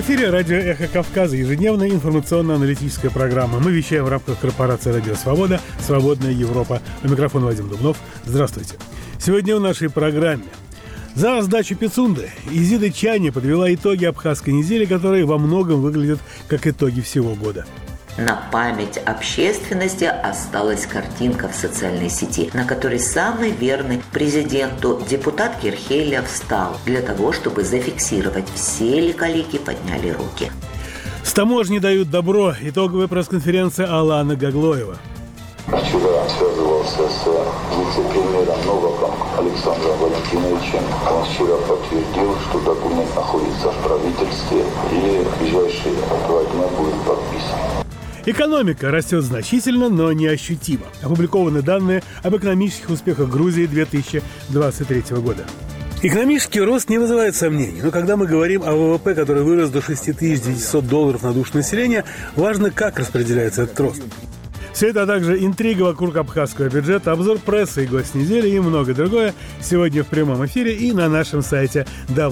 эфире радио «Эхо Кавказа», ежедневная информационно-аналитическая программа. Мы вещаем в рамках корпорации «Радио Свобода», «Свободная Европа». У микрофона Вадим Дубнов. Здравствуйте. Сегодня в нашей программе. За сдачу Пицунды Изида Чани подвела итоги абхазской недели, которые во многом выглядят как итоги всего года. На память общественности осталась картинка в социальной сети, на которой самый верный президенту депутат Кирхелия встал для того, чтобы зафиксировать, все ли коллеги подняли руки. С таможни дают добро. Итоговая пресс-конференция Алана Гаглоева. Вчера связывался с вице-премьером Новаком Александром Валентиновичем. Он вчера подтвердил, что документ находится в правительстве и в ближайшие 2 дня будет подписан. Экономика растет значительно, но неощутимо. Опубликованы данные об экономических успехах Грузии 2023 года. Экономический рост не вызывает сомнений, но когда мы говорим о ВВП, который вырос до $6900 на душу населения, важно, как распределяется этот рост. Все это, а также интрига вокруг абхазского бюджета, обзор прессы и гость недели и многое другое сегодня в прямом эфире и на нашем сайте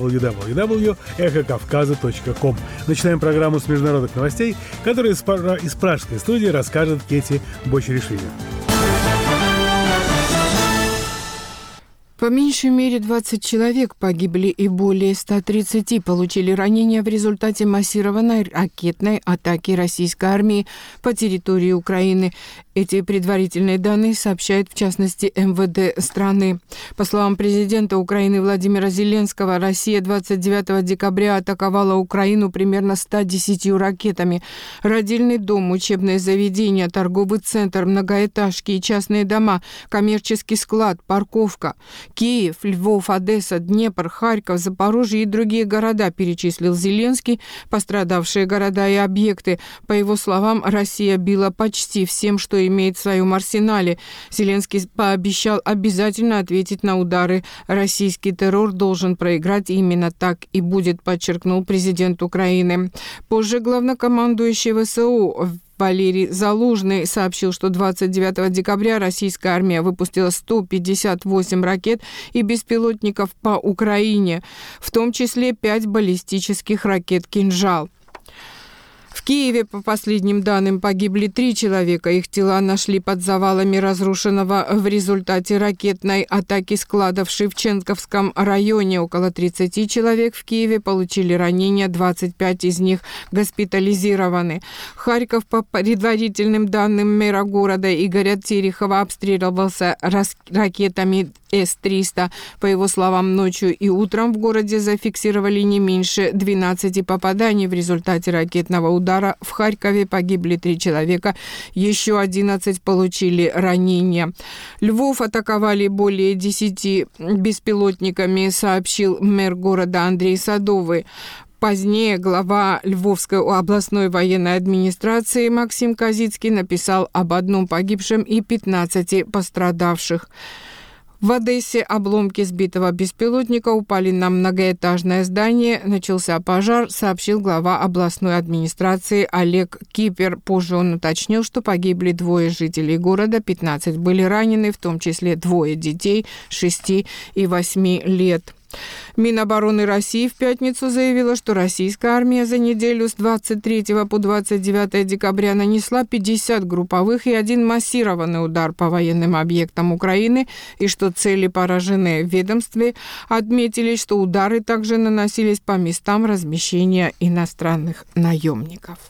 www.эхокавказа.ком. Начинаем программу с международных новостей, которые из пражской студии расскажет Кети Бочеришвили. По меньшей мере 20 человек погибли и более 130 получили ранения в результате массированной ракетной атаки российской армии по территории Украины. Эти предварительные данные сообщает в частности МВД страны. По словам президента Украины Владимира Зеленского, Россия 29 декабря атаковала Украину примерно 110 ракетами. Родильный дом, учебное заведение, торговый центр, многоэтажки и частные дома, коммерческий склад, парковка. Киев, Львов, Одесса, Днепр, Харьков, Запорожье и другие города, перечислил Зеленский, пострадавшие города и объекты. По его словам, Россия била почти всем, что имеет в своем арсенале. Зеленский пообещал обязательно ответить на удары. Российский террор должен проиграть, и именно так и будет, подчеркнул президент Украины. Позже главнокомандующий ВСУ Валерий Залужный сообщил, что 29 декабря российская армия выпустила 158 ракет и беспилотников по Украине, в том числе 5 баллистических ракет «Кинжал». В Киеве, по последним данным, погибли 3 человека. Их тела нашли под завалами разрушенного в результате ракетной атаки склада в Шевченковском районе. Около 30 человек в Киеве получили ранения, 25 из них госпитализированы. Харьков, по предварительным данным мэра города Игоря Терехова, обстреливался ракетами С-300. По его словам, ночью и утром в городе зафиксировали не меньше 12 попаданий. В результате ракетного удара в Харькове погибли 3 человека, еще 11 получили ранения. Львов атаковали более 10 беспилотниками, сообщил мэр города Андрей Садовый. Позднее глава Львовской областной военной администрации Максим Козицкий написал об 1 погибшем и 15 пострадавших. В Одессе обломки сбитого беспилотника упали на многоэтажное здание. Начался пожар, сообщил глава областной администрации Олег Кипер. Позже он уточнил, что погибли 2 жителей города, 15 были ранены, в том числе 2 детей 6 и 8 лет. Минобороны России в пятницу заявила, что российская армия за неделю с 23 по 29 декабря нанесла 50 групповых и 1 массированный удар по военным объектам Украины, и что цели поражены. В ведомстве отметили, что удары также наносились по местам размещения иностранных наемников.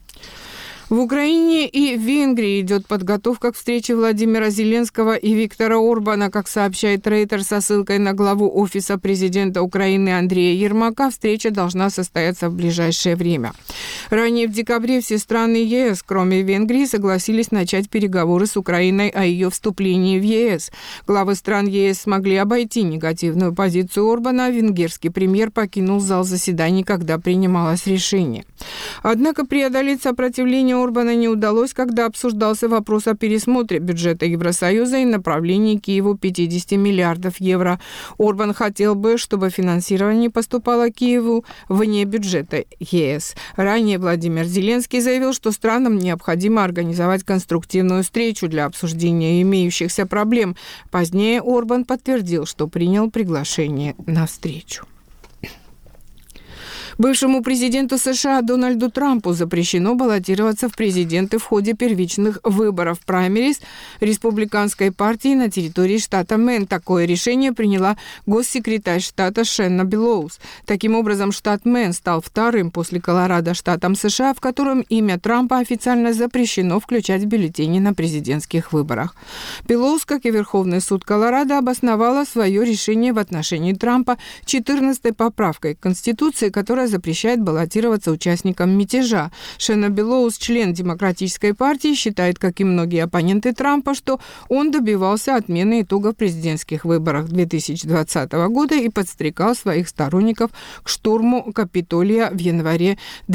В Украине и Венгрии идет подготовка к встрече Владимира Зеленского и Виктора Орбана. Как сообщает Рейтер со ссылкой на главу Офиса президента Украины Андрея Ермака, встреча должна состояться в ближайшее время. Ранее в декабре все страны ЕС, кроме Венгрии, согласились начать переговоры с Украиной о ее вступлении в ЕС. Главы стран ЕС смогли обойти негативную позицию Орбана, а венгерский премьер покинул зал заседаний, когда принималось решение. Однако преодолеть сопротивление Орбана не удалось, когда обсуждался вопрос о пересмотре бюджета Евросоюза и направлении Киеву 50 миллиардов евро. Орбан хотел бы, чтобы финансирование поступало Киеву вне бюджета ЕС. Ранее Владимир Зеленский заявил, что странам необходимо организовать конструктивную встречу для обсуждения имеющихся проблем. Позднее Орбан подтвердил, что принял приглашение на встречу. Бывшему президенту США Дональду Трампу запрещено баллотироваться в президенты в ходе первичных выборов праймериз республиканской партии на территории штата Мэн. Такое решение приняла госсекретарь штата Шенна Белоус. Таким образом, штат Мэн стал вторым после Колорадо штатом США, в котором имя Трампа официально запрещено включать в бюллетени на президентских выборах. Белоус, как и Верховный суд Колорадо, обосновала свое решение в отношении Трампа 14-й поправкой к Конституции, которая запрещает баллотироваться участникам мятежа. Шенна Белоус, член Демократической партии, считает, как и многие оппоненты Трампа, что он добивался отмены итогов президентских выборов 2020 года и подстрекал своих сторонников к штурму Капитолия в январе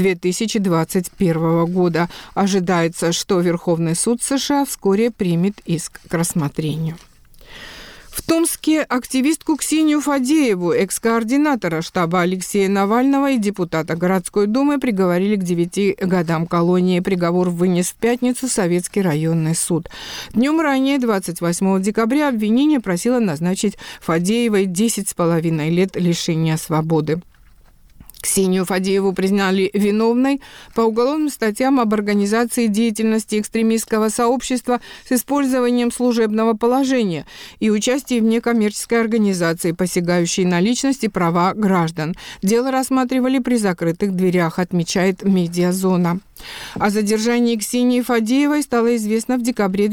2021 года. Ожидается, что Верховный суд США вскоре примет иск к рассмотрению. В Томске активистку Ксению Фадееву, экс-координатора штаба Алексея Навального и депутата городской думы, приговорили к 9 годам колонии. Приговор вынес в пятницу Советский районный суд. Днем ранее, 28 декабря, обвинение просило назначить Фадеевой 10,5 лет лишения свободы. Ксению Фадееву признали виновной по уголовным статьям об организации деятельности экстремистского сообщества с использованием служебного положения и участии в некоммерческой организации, посягающей на личность и права граждан. Дело рассматривали при закрытых дверях, отмечает «Медиазона». О задержании Ксении Фадеевой стало известно в декабре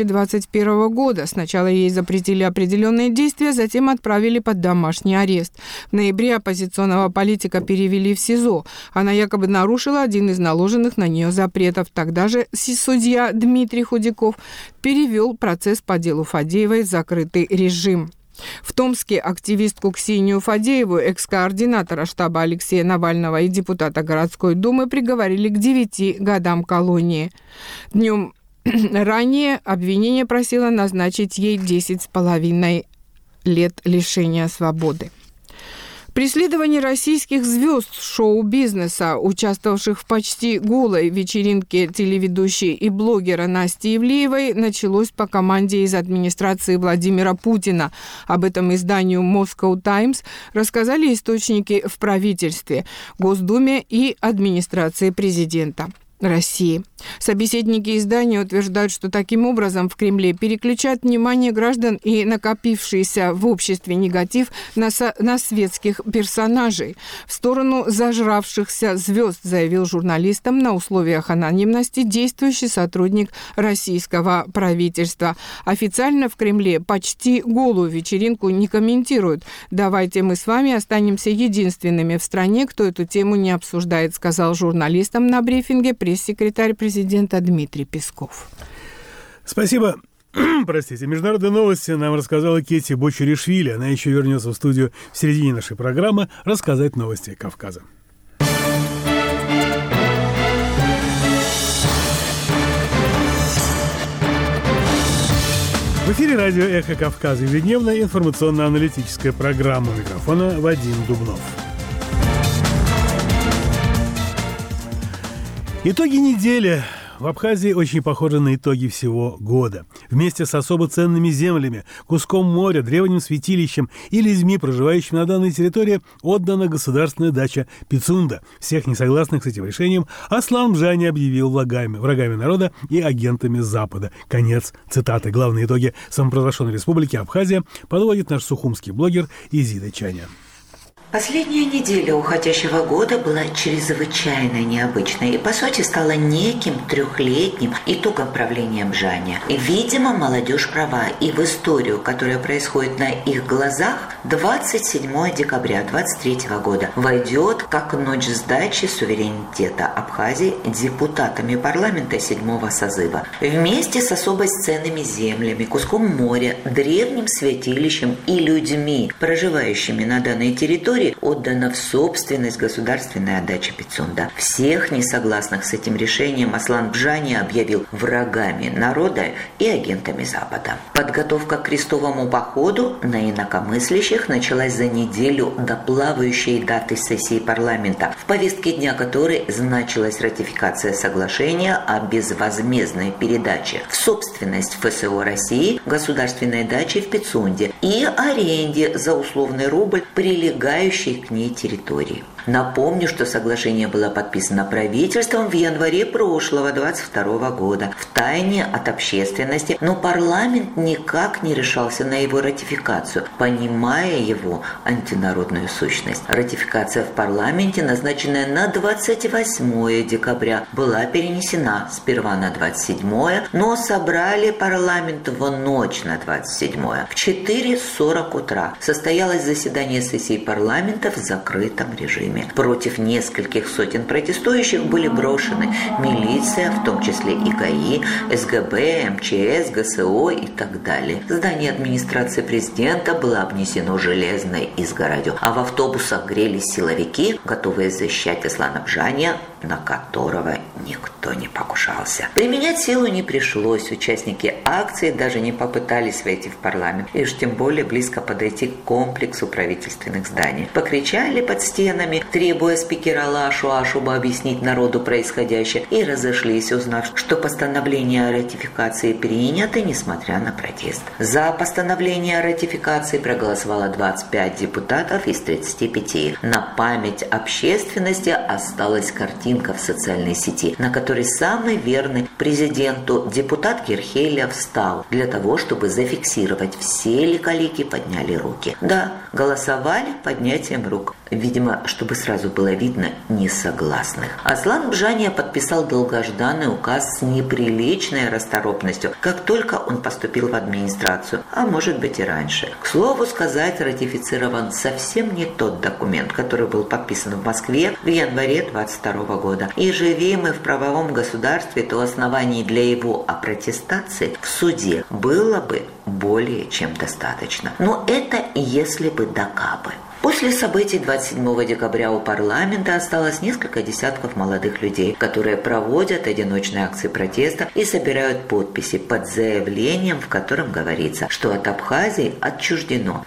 2021 года. Сначала ей запретили определенные действия, затем отправили под домашний арест. В ноябре оппозиционного политика перевели в СИЗО. Она якобы нарушила один из наложенных на нее запретов. Тогда же судья Дмитрий Худяков перевел процесс по делу Фадеевой в закрытый режим. В Томске активистку Ксению Фадееву, экс-координатора штаба Алексея Навального и депутата городской думы, приговорили к 9 годам колонии. Днем ранее обвинение просило назначить ей 10,5 лет лишения свободы. Преследование российских звезд шоу-бизнеса, участвовавших в почти голой вечеринке телеведущей и блогера Насти Ивлеевой, началось по команде из администрации Владимира Путина. Об этом изданию Moscow Times рассказали источники в правительстве, Госдуме и администрации президента России. Собеседники издания утверждают, что таким образом в Кремле переключают внимание граждан и накопившийся в обществе негатив на светских персонажей в сторону зажравшихся звезд, заявил журналистам на условиях анонимности действующий сотрудник российского правительства. Официально в Кремле почти голую вечеринку не комментируют. «Давайте мы с вами останемся единственными в стране, кто эту тему не обсуждает», сказал журналистам на брифинге пресс-секретарь президента Дмитрий Песков. Спасибо. Простите. Международные новости нам рассказала Кетти Бочеришвили. Она еще вернется в студию в середине нашей программы рассказать новости Кавказа. В эфире радио «Эхо Кавказа», ежедневная информационно-аналитическая программа. У микрофона Вадим Дубнов. Итоги недели в Абхазии очень похожи на итоги всего года. Вместе с особо ценными землями, куском моря, древним святилищем и людьми, проживающими на данной территории, отдана государственная дача Пицунда. Всех несогласных с этим решением Аслан Бжани объявил врагами народа и агентами Запада. Конец цитаты. Главные итоги самопровозглашенной республики Абхазия подводит наш сухумский блогер Изида Чаня. Последняя неделя уходящего года была чрезвычайно необычной и, по сути, стала неким трехлетним итогом правления Бжани. Видимо, молодежь права, и в историю, которая происходит на их глазах, 27 декабря 2023 года войдет как ночь сдачи суверенитета Абхазии депутатами парламента 7-го созыва. Вместе с особо ценными землями, куском моря, древним святилищем и людьми, проживающими на данной территории, отдана в собственность государственная дача Пицунда. Всех несогласных с этим решением Аслан Бжани объявил врагами народа и агентами Запада. Подготовка к крестовому походу на инакомыслящих началась за неделю до плавающей даты сессии парламента, в повестке дня которой значилась ратификация соглашения о безвозмездной передаче в собственность ФСО России государственной дачи в Пицунде и аренде за условный рубль прилегающей к ней территории. Напомню, что соглашение было подписано правительством в январе прошлого, 22 года, втайне от общественности, но парламент никак не решался на его ратификацию, понимая его антинародную сущность. Ратификация в парламенте, назначенная на 28 декабря, была перенесена сперва на 27, но собрали парламент в ночь на 27. В 4:40 утра состоялось заседание сессии парламента в закрытом режиме. Против нескольких сотен протестующих были брошены милиция, в том числе и ГАИ, СГБ, МЧС, ГСО и так далее. Здание администрации президента было обнесено железной изгородью, а в автобусах грелись силовики, готовые защищать Аслана Бжания, на которого никто не покушался. Применять силу не пришлось. Участники акции даже не попытались войти в парламент, и уж тем более близко подойти к комплексу правительственных зданий. Покричали под стенами, требуя спикера Лашу Ашуба объяснить народу происходящее, и разошлись, узнав, что постановление о ратификации принято, несмотря на протест. За постановление о ратификации проголосовало 25 депутатов из 35. На память общественности осталась картинка в социальной сети, на которой самый верный президенту депутат Кирхейля встал для того, чтобы зафиксировать, все ли калики подняли руки. Да, голосовали поднятием рук. Видимо, чтобы сразу было видно несогласных. Аслан Бжания подписал долгожданный указ с неприличной расторопностью, как только он поступил в администрацию, а может быть и раньше. К слову сказать, ратифицирован совсем не тот документ, который был подписан в Москве в январе 22 года. И живи мы в правовом государстве, то оснований для его опротестации в суде было бы более чем достаточно. Но это если бы да кабы. После событий 27 декабря у парламента осталось несколько десятков молодых людей, которые проводят одиночные акции протеста и собирают подписи под заявлением, в котором говорится, что от Абхазии отчуждено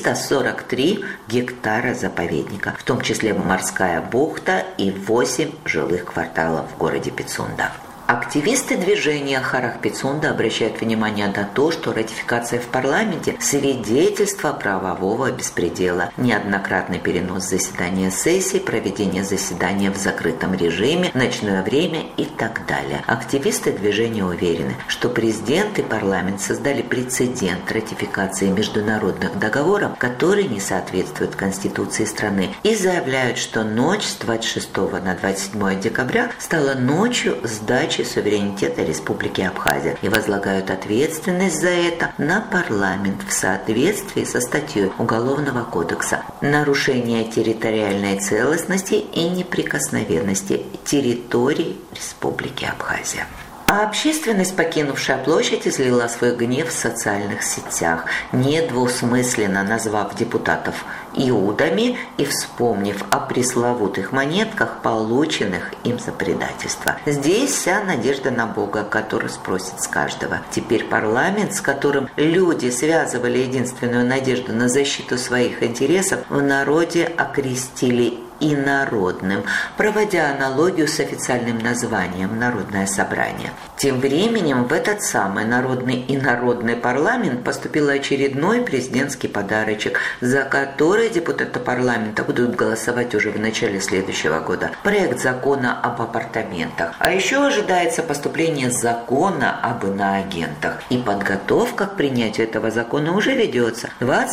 343 гектара заповедника, в том числе морская бухта и 8 жилых кварталов в городе Пицунда. Активисты движения Харах Пицунда обращают внимание на то, что ратификация в парламенте – свидетельство правового беспредела, неоднократный перенос заседания сессий, проведение заседания в закрытом режиме, ночное время и так далее. Активисты движения уверены, что президент и парламент создали прецедент ратификации международных договоров, которые не соответствуют Конституции страны, и заявляют, что ночь с 26 на 27 декабря стала ночью сдачи суверенитета Республики Абхазия и возлагают ответственность за это на парламент в соответствии со статьей Уголовного кодекса «Нарушение территориальной целостности и неприкосновенности территории Республики Абхазия». А общественность, покинувшая площадь, излила свой гнев в социальных сетях, недвусмысленно назвав депутатов иудами и вспомнив о пресловутых монетках, полученных им за предательство. Здесь вся надежда на Бога, который спросит с каждого. Теперь парламент, с которым люди связывали единственную надежду на защиту своих интересов, в народе окрестили инородным, проводя аналогию с официальным названием «Народное собрание». Тем временем в этот самый народный инородный парламент поступил очередной президентский подарочек, за который депутаты парламента будут голосовать уже в начале следующего года. Проект закона об апартаментах. А еще ожидается поступление закона об иноагентах. И подготовка к принятию этого закона уже ведется.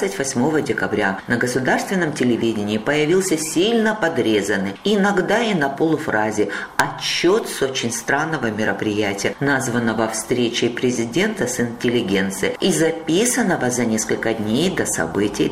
28 декабря на государственном телевидении появился сильно подрезанный, иногда и на полуфразе, отчет с очень странного мероприятия, названного встречей президента с интеллигенцией и записанного за несколько дней до событий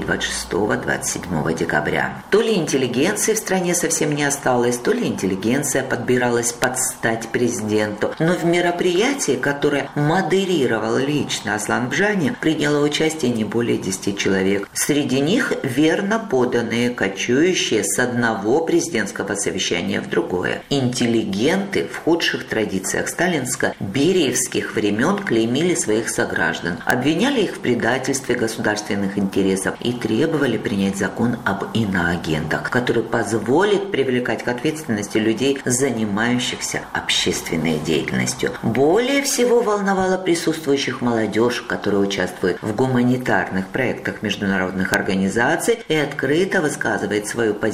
26-27 декабря. То ли интеллигенции в стране совсем не осталось, то ли интеллигенция подбиралась под стать президенту. Но в мероприятии, которое модерировал лично Аслан Бжания, приняло участие не более 10 человек. Среди них верно поданные, кочующие с одного президентского совещания в другое. Интеллигенты в худших традициях сталинско-бериевских времен клеймили своих сограждан, обвиняли их в предательстве государственных интересов и требовали принять закон об иноагентах, который позволит привлекать к ответственности людей, занимающихся общественной деятельностью. Более всего волновала присутствующих молодежь, которая участвует в гуманитарных проектах международных организаций и открыто высказывает свою позицию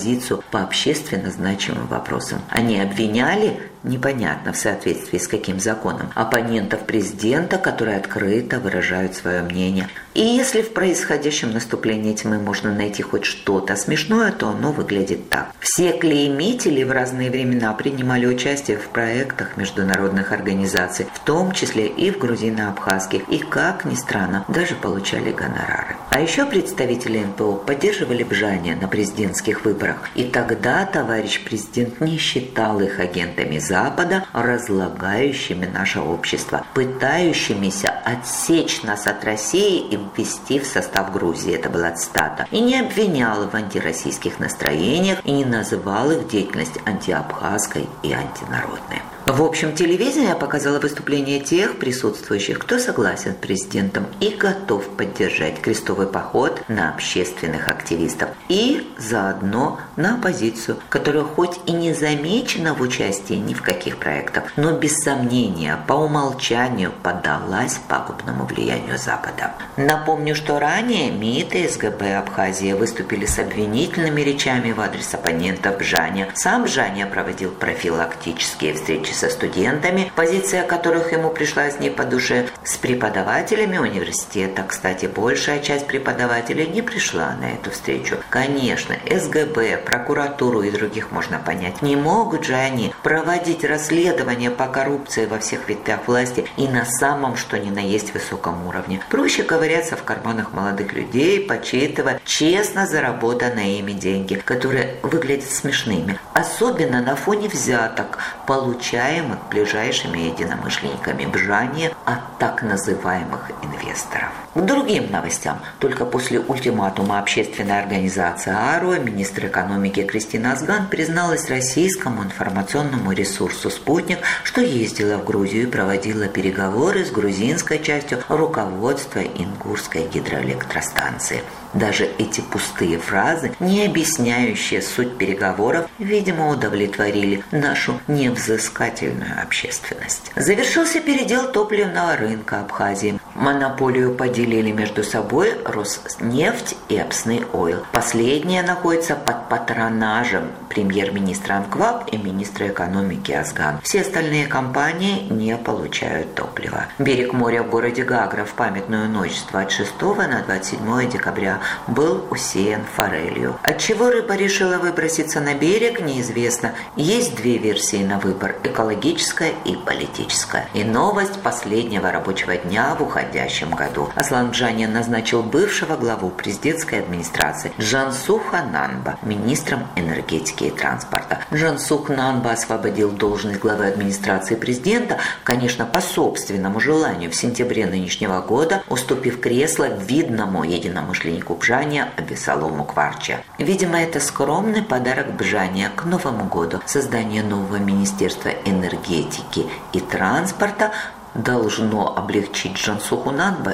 по общественно значимым вопросам. Они обвиняли, непонятно в соответствии с каким законом, оппонентов президента, которые открыто выражают свое мнение. И если в происходящем наступлении тьмы можно найти хоть что-то смешное, то оно выглядит так. Все клеймители в разные времена принимали участие в проектах международных организаций, в том числе и в грузино-абхазских, и, как ни странно, даже получали гонорары. А еще представители НПО поддерживали Бжаня на президентских выборах. И тогда товарищ президент не считал их агентами Запада, разлагающими наше общество, пытающимися отсечь нас от России и ввести в состав Грузии. Это была цитата. И не обвинял в антироссийских настроениях, и не называл их деятельность антиабхазской и антинародной. В общем, телевидение показало выступление тех присутствующих, кто согласен с президентом и готов поддержать крестовый поход на общественных активистов и заодно на оппозицию, которая хоть и не замечена в участии ни в каких проектах, но без сомнения по умолчанию поддалась пагубному влиянию Запада. Напомню, что ранее МИД и СГБ Абхазии выступили с обвинительными речами в адрес оппонентов Бжаня. Сам Бжаня проводил профилактические встречи со студентами, позиция которых ему пришлась не по душе, с преподавателями университета. Кстати, большая часть преподавателей не пришла на эту встречу. Конечно, СГБ, прокуратуру и других можно понять. Не могут же они проводить расследования по коррупции во всех ветвях власти и на самом что ни на есть высоком уровне. Проще ковыряться в карманах молодых людей, подсчитывая честно заработанные ими деньги, которые выглядят смешными. Особенно на фоне взяток, получаемых ближайшими единомышленниками Бжания от так называемых инвесторов. К другим новостям. Только после ультиматума общественной организации АРО министр экономики Кристина Азган призналась российскому информационному ресурсу «Спутник», что ездила в Грузию и проводила переговоры с грузинской частью руководства Ингурской гидроэлектростанции. Даже эти пустые фразы, не объясняющие суть переговоров, видимо, удовлетворили нашу невзыскательную общественность. Завершился передел топливного рынка Абхазии. Монополию поделили между собой Роснефть и Апсны Ойл. Последняя находится под патронажем премьер-министра Анкваб и министра экономики Азган. Все остальные компании не получают топлива. Берег моря в городе Гагра в памятную ночь с 26 на 27 декабря был усеян форелью. Отчего рыба решила выброситься на берег, неизвестно. Есть две версии на выбор – экологическая и политическая. И новость последнего рабочего дня в уходящем году. Аслан Бжаня назначил бывшего главу президентской администрации Джансуха Нанба министром энергетики и транспорта. Джансух Нанба освободил должность главы администрации президента, конечно, по собственному желанию в сентябре нынешнего года, уступив кресло видному единомышленнику Бжаня Абисалому Кварча. Видимо, это скромный подарок Бжаня к Новому году. Создание нового министерства энергетики и транспорта должно облегчить Джансуху Нанба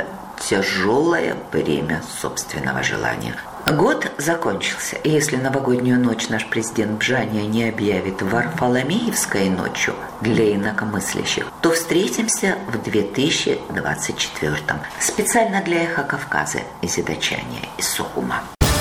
тяжелое бремя собственного желания. Год закончился, и если новогоднюю ночь наш президент Бжаня не объявит Варфоломеевской ночью для инакомыслящих, то встретимся в 2024-м. Специально для Эхо Кавказа из Идачания, из Сухума.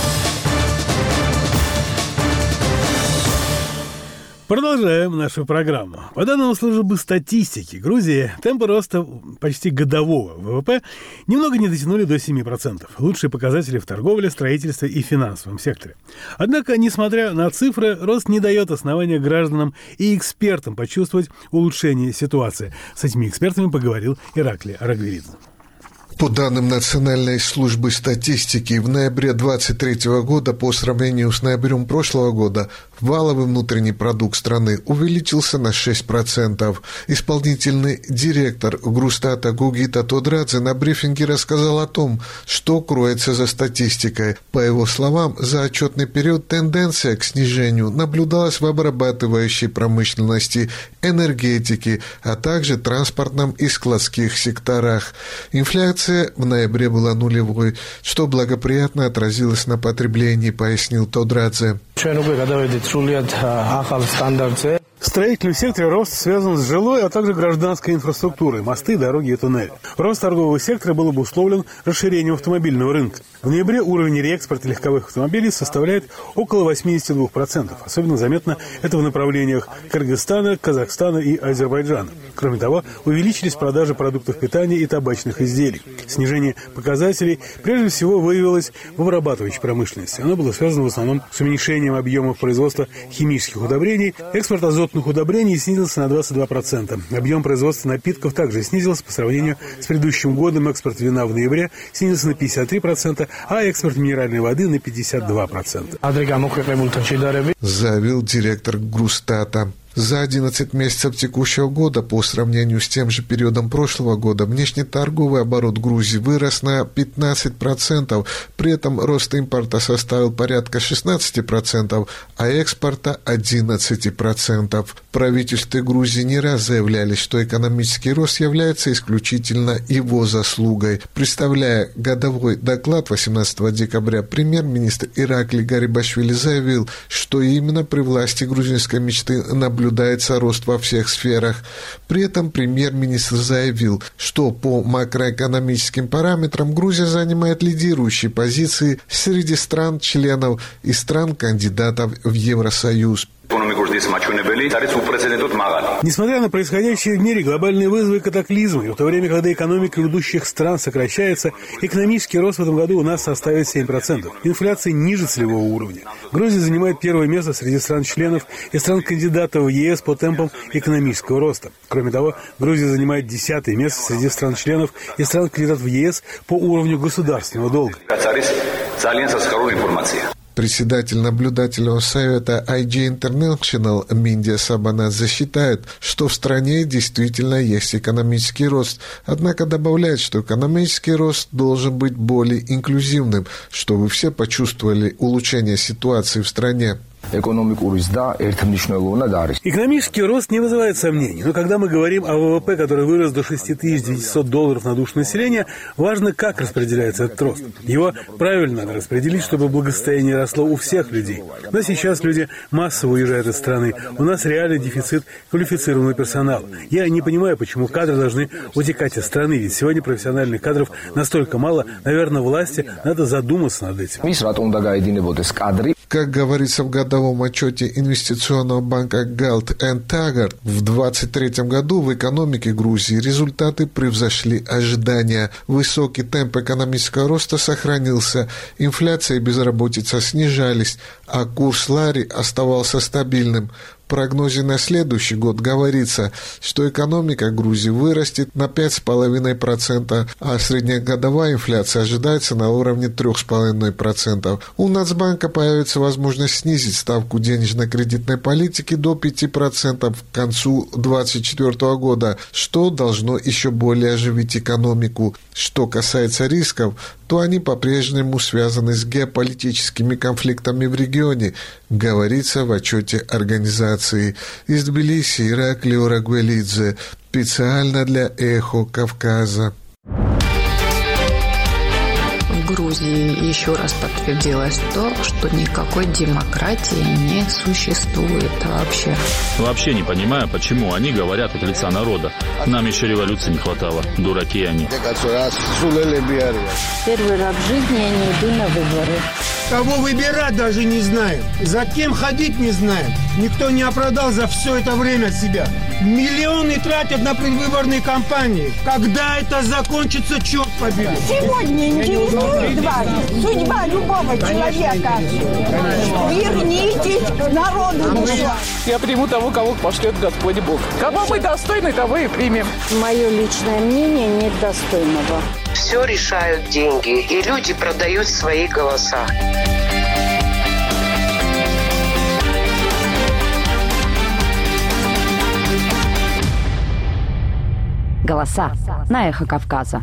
Продолжаем нашу программу. По данным службы статистики, Грузии темпы роста почти годового ВВП немного не дотянули до 7%. Лучшие показатели в торговле, строительстве и финансовом секторе. Однако, несмотря на цифры, рост не дает основания гражданам и экспертам почувствовать улучшение ситуации. С этими экспертами поговорил Ираклий Арагверидзе. По данным Национальной службы статистики, в ноябре 2023 года по сравнению с ноябрем прошлого года валовый внутренний продукт страны увеличился на 6%. Исполнительный директор Грустата Гугита Тодрадзе на брифинге рассказал о том, что кроется за статистикой. По его словам, за отчетный период тенденция к снижению наблюдалась в обрабатывающей промышленности, энергетике, а также транспортном и складских секторах. Инфляция в ноябре была нулевой, что благоприятно отразилось на потреблении, пояснил Тодрадзе. В строительном секторе рост связан с жилой, а также гражданской инфраструктурой, мосты, дороги и туннели. Рост торгового сектора был обусловлен расширением автомобильного рынка. В ноябре уровень реэкспорта легковых автомобилей составляет около 82%. Особенно заметно это в направлениях Кыргызстана, Казахстана и Азербайджана. Кроме того, увеличились продажи продуктов питания и табачных изделий. Снижение показателей прежде всего выявилось в обрабатывающей промышленности. Оно было связано в основном с уменьшением объемов производства химических удобрений. Экспорт азотных удобрений снизился на 22%. Объем производства напитков также снизился по сравнению с предыдущим годом. Экспорт вина в ноябре снизился на 53%, а экспорт минеральной воды на 52%. Заявил директор Грустата. За 11 месяцев текущего года по сравнению с тем же периодом прошлого года внешнеторговый оборот Грузии вырос на 15%, при этом рост импорта составил порядка 16%, а экспорта 11%. В правительстве Грузии не раз заявляли, что экономический рост является исключительно его заслугой. Представляя годовой доклад 18 декабря, премьер-министр Иракли Гарибашвили заявил, что именно при власти грузинской мечты наблюдается рост во всех сферах. При этом премьер-министр заявил, что по макроэкономическим параметрам Грузия занимает лидирующие позиции среди стран-членов и стран-кандидатов в Евросоюз. Несмотря на происходящие в мире глобальные вызовы и катаклизмы, и в то время, когда экономика ведущих стран сокращается, экономический рост в этом году у нас составит 7%. Инфляция ниже целевого уровня. Грузия занимает первое место среди стран-членов и стран-кандидатов в ЕС по темпам экономического роста. Кроме того, Грузия занимает 10-е место среди стран-членов и стран-кандидатов в ЕС по уровню государственного долга. Председатель наблюдательного совета IG International Миндия Сабанадзе считает, что в стране действительно есть экономический рост, однако добавляет, что экономический рост должен быть более инклюзивным, чтобы все почувствовали улучшение ситуации в стране. Экономический рост не вызывает сомнений, но когда мы говорим о ВВП, который вырос до $6900 на душу населения, важно, как распределяется этот рост. Его правильно надо распределить, чтобы благосостояние росло у всех людей. Но сейчас люди массово уезжают из страны. У нас реальный дефицит квалифицированного персонала. Я не понимаю, почему кадры должны утекать из страны, ведь сегодня профессиональных кадров настолько мало, наверное, власти надо задуматься над этим. Как говорится в годовом отчете инвестиционного банка Galt & Taggart, в 2023 году в экономике Грузии результаты превзошли ожидания. Высокий темп экономического роста сохранился, инфляция и безработица снижались, а курс лари оставался стабильным. В прогнозе на следующий год говорится, что экономика Грузии вырастет на 5,5%, а среднегодовая инфляция ожидается на уровне 3,5%. У Нацбанка появится возможность снизить ставку денежно-кредитной политики до 5% к концу 2024 года, что должно еще более оживить экономику. Что касается рисков, то они по-прежнему связаны с геополитическими конфликтами в регионе, говорится в отчете организации. Из Тбилиси Иракли Орагвелидзе, специально для «Эхо Кавказа». В Грузии еще раз подтвердилось то, что никакой демократии не существует вообще. Вообще не понимаю, почему они говорят от лица народа. Нам еще революции не хватало. Дураки они. Первый раз в жизни я не иду на выборы. Кого выбирать даже не знаем. За кем ходить не знаем. Никто не оправдал за все это время себя. Миллионы тратят на предвыборные кампании. Когда это закончится, черт побери? Сегодня интересует вас судьба любого человека. Вернитесь к народу душа. Я приму того, кого пошлет Господь Бог. Кого мы достойны, того и примем. Мое личное мнение нет достойного. Все решают деньги, и люди продают свои голоса. Голоса на Эхо Кавказа.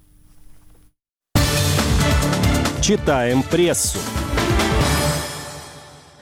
Читаем прессу.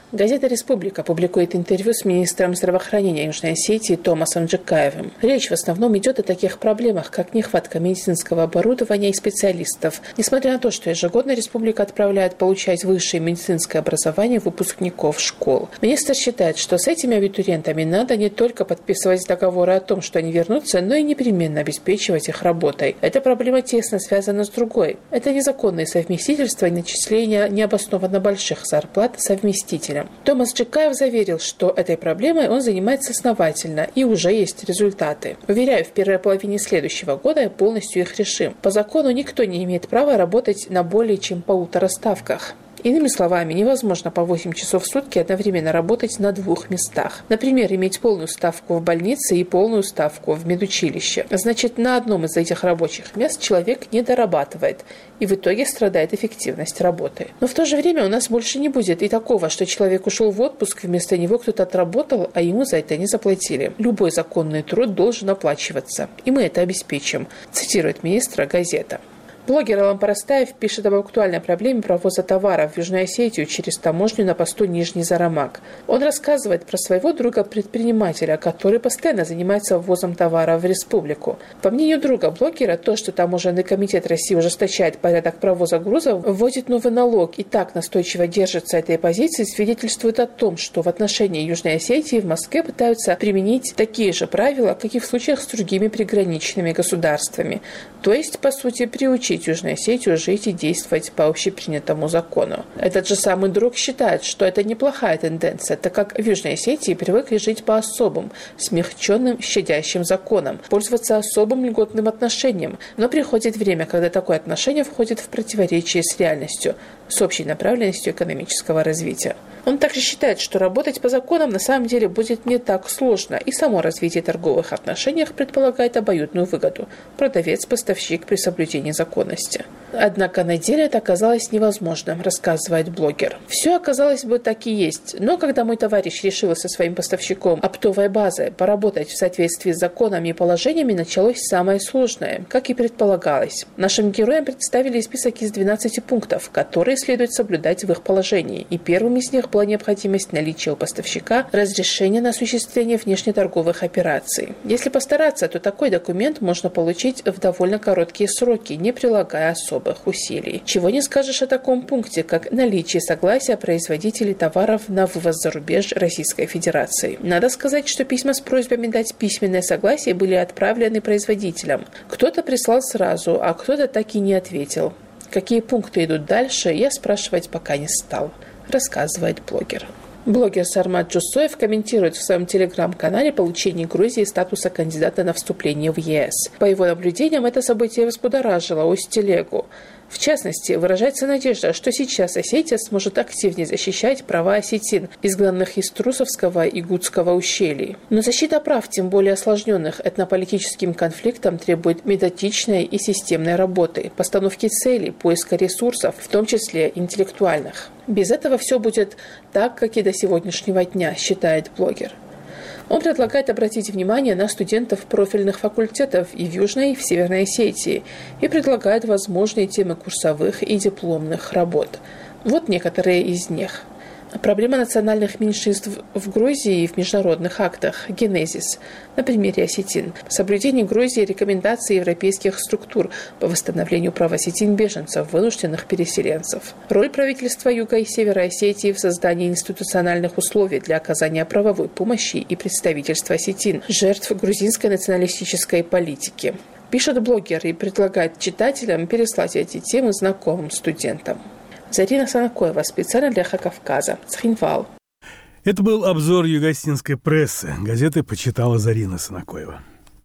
Газета «Республика» публикует интервью с министром здравоохранения Южной Осетии Томасом Джекаевым. Речь в основном идет о таких проблемах, как нехватка медицинского оборудования и специалистов. Несмотря на то, что ежегодно республика отправляет получать высшее медицинское образование выпускников школ. Министр считает, что с этими абитуриентами надо не только подписывать договоры о том, что они вернутся, но и непременно обеспечивать их работой. Эта проблема тесно связана с другой. Это незаконное совместительство и начисление необоснованно больших зарплат совместителям. Томас Джекаев заверил, что этой проблемой он занимается основательно и уже есть результаты. Уверяю, в первой половине следующего года полностью их решим. По закону никто не имеет права работать на более чем 1,5 ставках. Иными словами, невозможно по 8 часов в сутки одновременно работать на 2 местах. Например, иметь полную ставку в больнице и полную ставку в медучилище. Значит, на одном из этих рабочих мест человек не дорабатывает, и в итоге страдает эффективность работы. Но в то же время у нас больше не будет и такого, что человек ушел в отпуск, вместо него кто-то отработал, а ему за это не заплатили. Любой законный труд должен оплачиваться, и мы это обеспечим, цитирует министра газета. Блогер Алан Парастаев пишет об актуальной проблеме провоза товаров в Южную Осетию через таможню на посту Нижний Зарамак. Он рассказывает про своего друга-предпринимателя, который постоянно занимается ввозом товаров в республику. По мнению друга-блогера, то, что Таможенный комитет России ужесточает порядок провоза грузов, вводит новый налог и так настойчиво держится этой позиции, свидетельствует о том, что в отношении Южной Осетии в Москве пытаются применить такие же правила, как и в случаях с другими приграничными государствами. То есть, по сути, приучить Южную Осетию жить и действовать по общепринятому закону. Этот же самый друг считает, что это неплохая тенденция, так как в Южной Осетии привыкли жить по особым, смягченным, щадящим законам, пользоваться особым льготным отношением. Но приходит время, когда такое отношение входит в противоречие с реальностью, с общей направленностью экономического развития. Он также считает, что работать по законам на самом деле будет не так сложно, и само развитие торговых отношений предполагает обоюдную выгоду – продавец-поставщик при соблюдении законности. Однако на деле это оказалось невозможным, рассказывает блогер. Все оказалось бы так и есть, но когда мой товарищ решил со своим поставщиком оптовой базой поработать в соответствии с законами и положениями, началось самое сложное, как и предполагалось. Нашим героям представили список из 12 пунктов, которые следует соблюдать в их положении, и первым из них была необходимость наличия у поставщика разрешения на осуществление внешнеторговых операций. Если постараться, то такой документ можно получить в довольно короткие сроки, не прилагая особых усилий. Чего не скажешь о таком пункте, как наличие согласия производителей товаров на вывоз за рубеж Российской Федерации. Надо сказать, что письма с просьбами дать письменное согласие были отправлены производителям. Кто-то прислал сразу, а кто-то так и не ответил. Какие пункты идут дальше, я спрашивать пока не стал, рассказывает блогер. Блогер Сармат Джусоев комментирует в своем телеграм-канале получение Грузии статуса кандидата на вступление в ЕС. По его наблюдениям, это событие взбудоражило Усть-Телегу. В частности, выражается надежда, что сейчас Осетия сможет активнее защищать права осетин, изгнанных из Трусовского и Гудского ущелий. Но защита прав, тем более осложненных этнополитическим конфликтом, требует методичной и системной работы, постановки целей, поиска ресурсов, в том числе интеллектуальных. Без этого все будет так, как и до сегодняшнего дня, считает блогер. Он предлагает обратить внимание на студентов профильных факультетов и в Южной, и в Северной Осетии и предлагает возможные темы курсовых и дипломных работ. Вот некоторые из них. Проблема национальных меньшинств в Грузии и в международных актах. Генезис. На примере осетин. Соблюдение Грузии рекомендаций европейских структур по восстановлению прав осетин-беженцев, вынужденных переселенцев. Роль правительства Юга и Севера Осетии в создании институциональных условий для оказания правовой помощи и представительства осетин, жертв грузинской националистической политики. Пишет блогер и предлагает читателям переслать эти темы знакомым студентам. Зарина Санакоева, специально для «Эхо Кавказа», Цхинвал. Это был обзор юго-осетинской прессы. Газеты почитала Зарина Санакоева.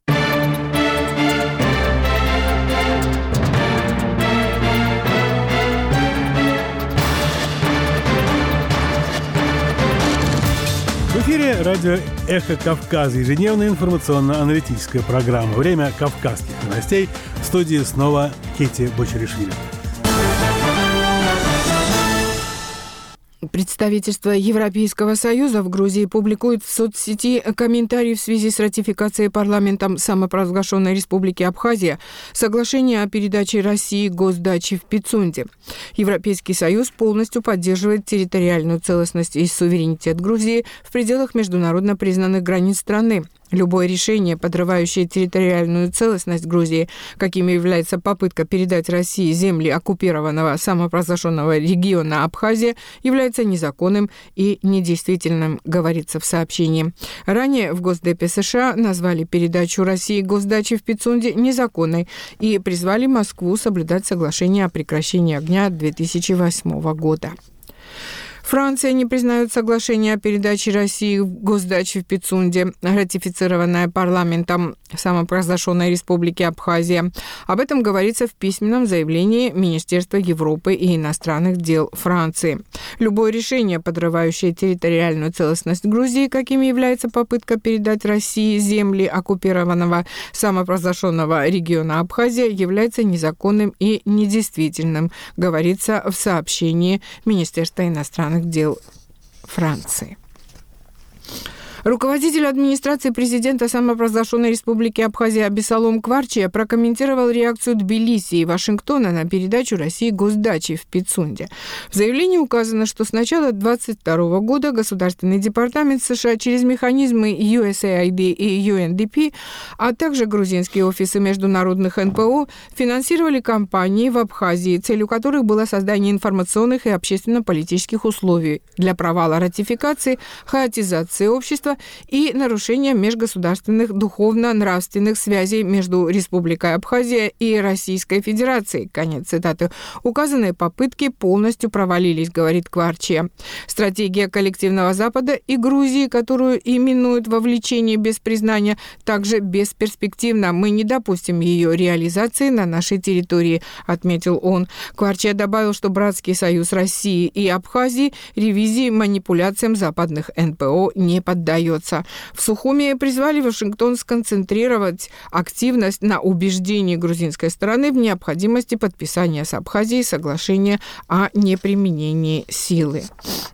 В эфире радио «Эхо Кавказа», ежедневная информационно-аналитическая программа. Время кавказских новостей. В студии снова Кити Бочаришвили. Представительство Европейского Союза в Грузии публикует в соцсети комментарии в связи с ратификацией парламентом самопровозглашенной Республики Абхазия соглашения о передаче России госдачи в Пицунде. Европейский Союз полностью поддерживает территориальную целостность и суверенитет Грузии в пределах международно признанных границ страны. Любое решение, подрывающее территориальную целостность Грузии, каким является попытка передать России земли оккупированного самопровозглашенного региона Абхазия, является незаконным и недействительным, говорится в сообщении. Ранее в Госдепе США назвали передачу России госдачи в Пицунде незаконной и призвали Москву соблюдать соглашение о прекращении огня 2008 года. Франция не признает соглашение о передаче России госдачи в Пицунде, ратифицированное парламентом самопровозглашенной Республики Абхазия. Об этом говорится в письменном заявлении Министерства Европы и иностранных дел Франции. Любое решение, подрывающее территориальную целостность Грузии, каким является попытка передать России земли оккупированного самопровозглашенного региона Абхазия, является незаконным и недействительным, говорится в сообщении Министерства иностранных дел Франции. Руководитель администрации президента самопровозглашенной Республики Абхазия Абисалом Кварчия прокомментировал реакцию Тбилиси и Вашингтона на передачу России госдачи в Пицунде. В заявлении указано, что с начала 2022 года Государственный департамент США через механизмы USAID и UNDP, а также грузинские офисы международных НПО финансировали кампании в Абхазии, целью которых было создание информационных и общественно-политических условий для провала ратификации, хаотизации общества и нарушения межгосударственных духовно-нравственных связей между Республикой Абхазия и Российской Федерацией. Конец цитаты. Указанные попытки полностью провалились, говорит Кварчия. Стратегия коллективного Запада и Грузии, которую именуют вовлечение без признания, также бесперспективна. Мы не допустим ее реализации на нашей территории, отметил он. Кварчия добавил, что Братский союз России и Абхазии ревизии манипуляциям западных НПО не поддается. В Сухуми призвали Вашингтон сконцентрировать активность на убеждении грузинской стороны в необходимости подписания с Абхазией соглашения о неприменении силы.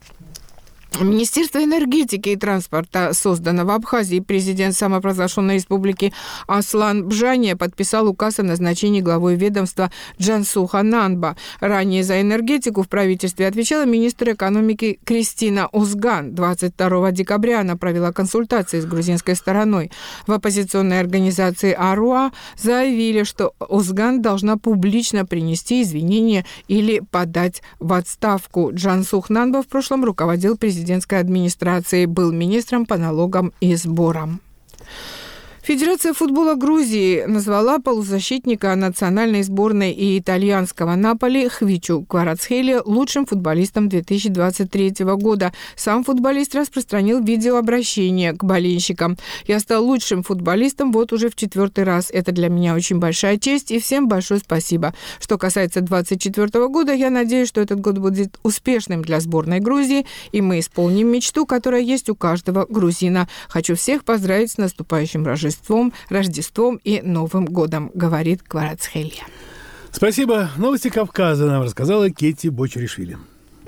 Министерство энергетики и транспорта создано в Абхазии. Президент самопровозглашенной республики Аслан Бжания подписал указ о назначении главой ведомства Джансуха Нанба. Ранее за энергетику в правительстве отвечала министр экономики Кристина Узган. 22 декабря она провела консультации с грузинской стороной. В оппозиционной организации Аруа заявили, что Узган должна публично принести извинения или подать в отставку. Джансух Нанба в прошлом руководил президентской администрацией, был министром по налогам и сборам. Федерация футбола Грузии назвала полузащитника национальной сборной и итальянского Наполи Хвичу Кварацхелия лучшим футболистом 2023 года. Сам футболист распространил видеообращение к болельщикам. «Я стал лучшим футболистом вот уже в 4-й раз. Это для меня очень большая честь, и всем большое спасибо. Что касается 2024 года, я надеюсь, что этот год будет успешным для сборной Грузии, и мы исполним мечту, которая есть у каждого грузина. Хочу всех поздравить с наступающим Рождеством и Новым годом», говорит Кварацхелия. Спасибо. Новости Кавказа нам рассказала Кетти Бочеришвили.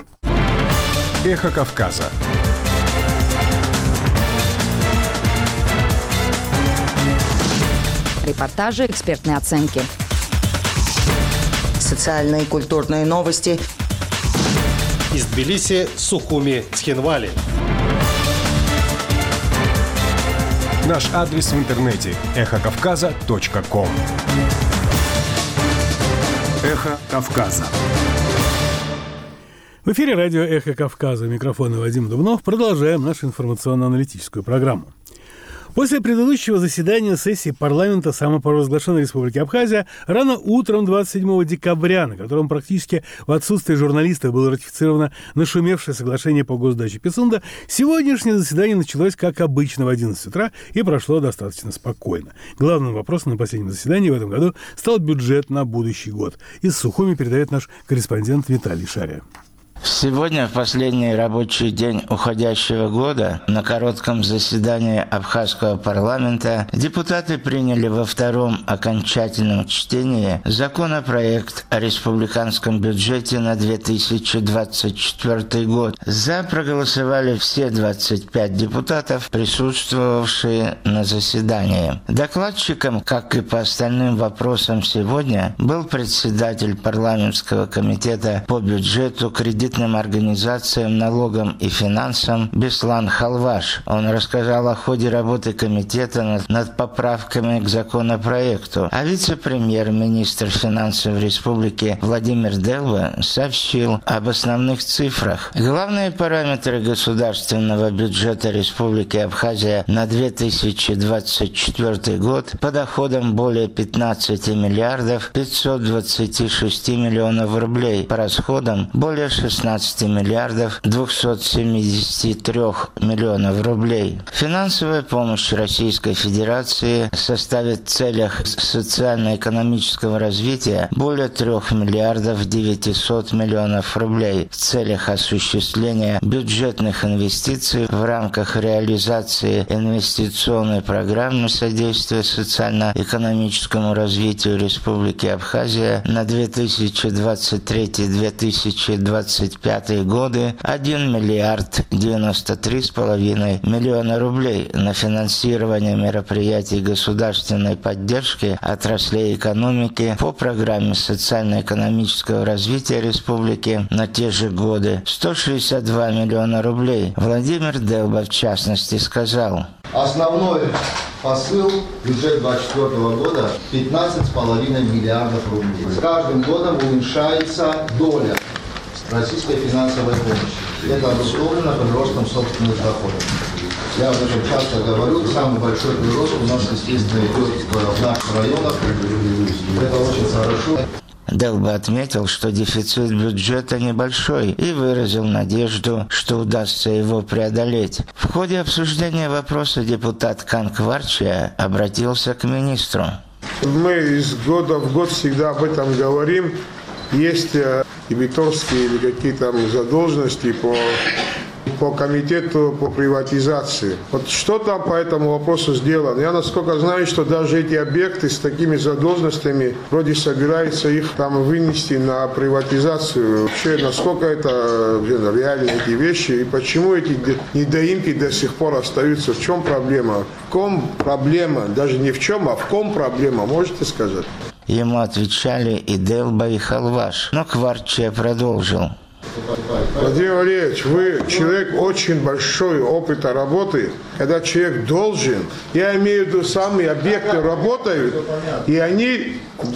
Эхо Кавказа. Репортажи, экспертные оценки. Социальные и культурные новости. Из Тбилиси, Сухуми, Цхинвали. Наш адрес в интернете – эхокавказа.ком. Эхо Кавказа. В эфире радио «Эхо Кавказа». У микрофона Вадим Дубнов. Продолжаем нашу информационно-аналитическую программу. После предыдущего заседания сессии парламента самопровозглашенной Республики Абхазия рано утром 27 декабря, на котором практически в отсутствие журналистов было ратифицировано нашумевшее соглашение по госдаче Пицунда, сегодняшнее заседание началось, как обычно, в 11 утра и прошло достаточно спокойно. Главным вопросом на последнем заседании в этом году стал бюджет на будущий год. Из Сухуми передает наш корреспондент Виталий Шария. Сегодня, в последний рабочий день уходящего года, на коротком заседании Абхазского парламента депутаты приняли во втором окончательном чтении законопроект о республиканском бюджете на 2024 год. За проголосовали все 25 депутатов, присутствовавшие на заседании. Докладчиком, как и по остальным вопросам сегодня, был председатель парламентского комитета по бюджету, кредитным организациям, налогам и финансам Беслан Халваш. Он рассказал о ходе работы комитета над поправками к законопроекту, а вице-премьер-министр финансов республики Владимир Делба сообщил об основных цифрах. Главные параметры государственного бюджета Республики Абхазия на 2024 год по доходам более 15 миллиардов 526 миллионов рублей, по расходам более 16 миллиардов 273 миллионов рублей. Финансовая помощь Российской Федерации составит в целях социально-экономического развития более 3 миллиардов 900 миллионов рублей в целях осуществления бюджетных инвестиций в рамках реализации инвестиционной программы содействия социально-экономическому развитию Республики Абхазия на 2023-2025 годы 1 миллиард 93,5 миллиона рублей на финансирование мероприятий государственной поддержки отраслей экономики по программе социально-экономического развития республики на те же годы 162 миллиона рублей. Владимир Делба, в частности, сказал: основной посыл бюджета 2024 года 15,5 миллиардов рублей. С каждым годом уменьшается доля российской финансовой помощи. Это обусловлено приростом собственных доходов. Я об этом часто говорю. Самый большой прирост у нас, естественно, идет в наших районах. Это очень хорошо. Делба отметил, что дефицит бюджета небольшой и выразил надежду, что удастся его преодолеть. В ходе обсуждения вопроса депутат Канкварчия обратился к министру. Мы из года в год всегда об этом говорим. Есть дебиторские или какие-то задолженности по комитету по приватизации. Вот что там по этому вопросу сделано? Я насколько знаю, что даже эти объекты с такими задолженностями вроде собираются их там вынести на приватизацию. Вообще, насколько это реально эти вещи и почему эти недоимки до сих пор остаются? В чем проблема? В ком проблема? Даже не в чем, а в ком проблема? Можете сказать? Ему отвечали и Делба, и Халваш, но Кварчия продолжил. Владимир Валерьевич, вы человек очень большой опыта работы. Когда человек должен, я имею в виду, самые объекты работают, и они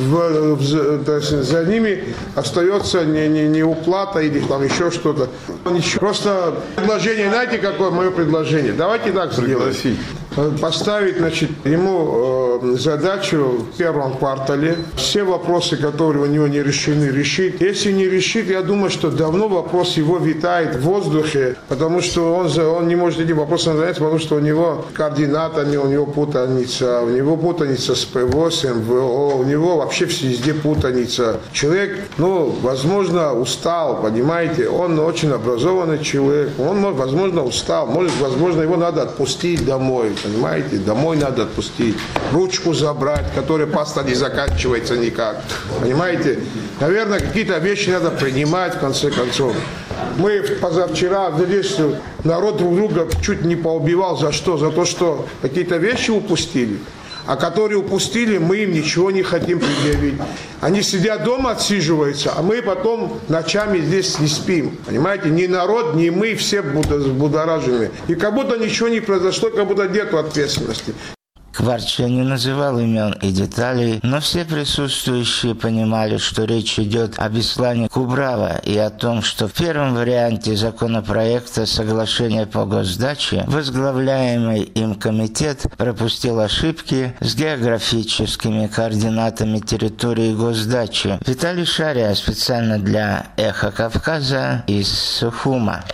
за ними остается не уплата или там еще что-то. Просто предложение, знаете, какое мое предложение? Давайте так сделаем. Поставить, ему задачу в первом квартале все вопросы, которые у него не решены, решить. Если не решит, я думаю, что давно вопрос его витает в воздухе, потому что он не может этим вопросом заняться, потому что у него координатами, у него путаница с ПВО, с МВО, у него вообще везде путаница. Человек, возможно, устал, понимаете, он очень образованный человек, он, возможно, устал, возможно, его надо отпустить домой. Понимаете, домой надо отпустить, ручку забрать, которая паста не заканчивается никак. Понимаете, наверное, какие-то вещи надо принимать в конце концов. Мы позавчера здесь народ друг друга чуть не поубивал. За что? За то, что какие-то вещи упустили. А которые упустили, мы им ничего не хотим предъявить. Они сидят дома, отсиживаются, а мы потом ночами здесь не спим. Понимаете, ни народ, ни мы, все будоражены. И как будто ничего не произошло, как будто нет ответственности. Кварчия не называл имен и деталей, но все присутствующие понимали, что речь идет о Беслане Кубрава и о том, что в первом варианте законопроекта соглашения по госдаче возглавляемый им комитет пропустил ошибки с географическими координатами территории госдачи. Виталий Шария специально для «Эхо Кавказа» из Сухума.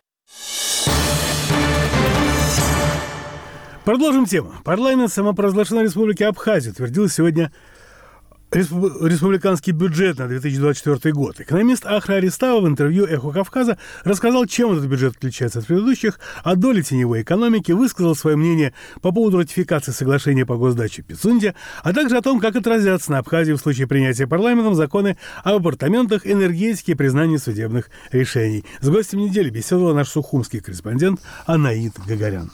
Продолжим тему. Парламент самопровозглашенной республики Абхазия утвердил сегодня республиканский бюджет на 2024 год. Экономист Ахра Аристава в интервью «Эхо Кавказа» рассказал, чем этот бюджет отличается от предыдущих, о доле теневой экономики, высказал свое мнение по поводу ратификации соглашения по госдаче Пицунде, а также о том, как отразятся на Абхазии в случае принятия парламентом законы об апартаментах, энергетике и признании судебных решений. С гостем недели беседовал наш сухумский корреспондент Анаид Гагарян.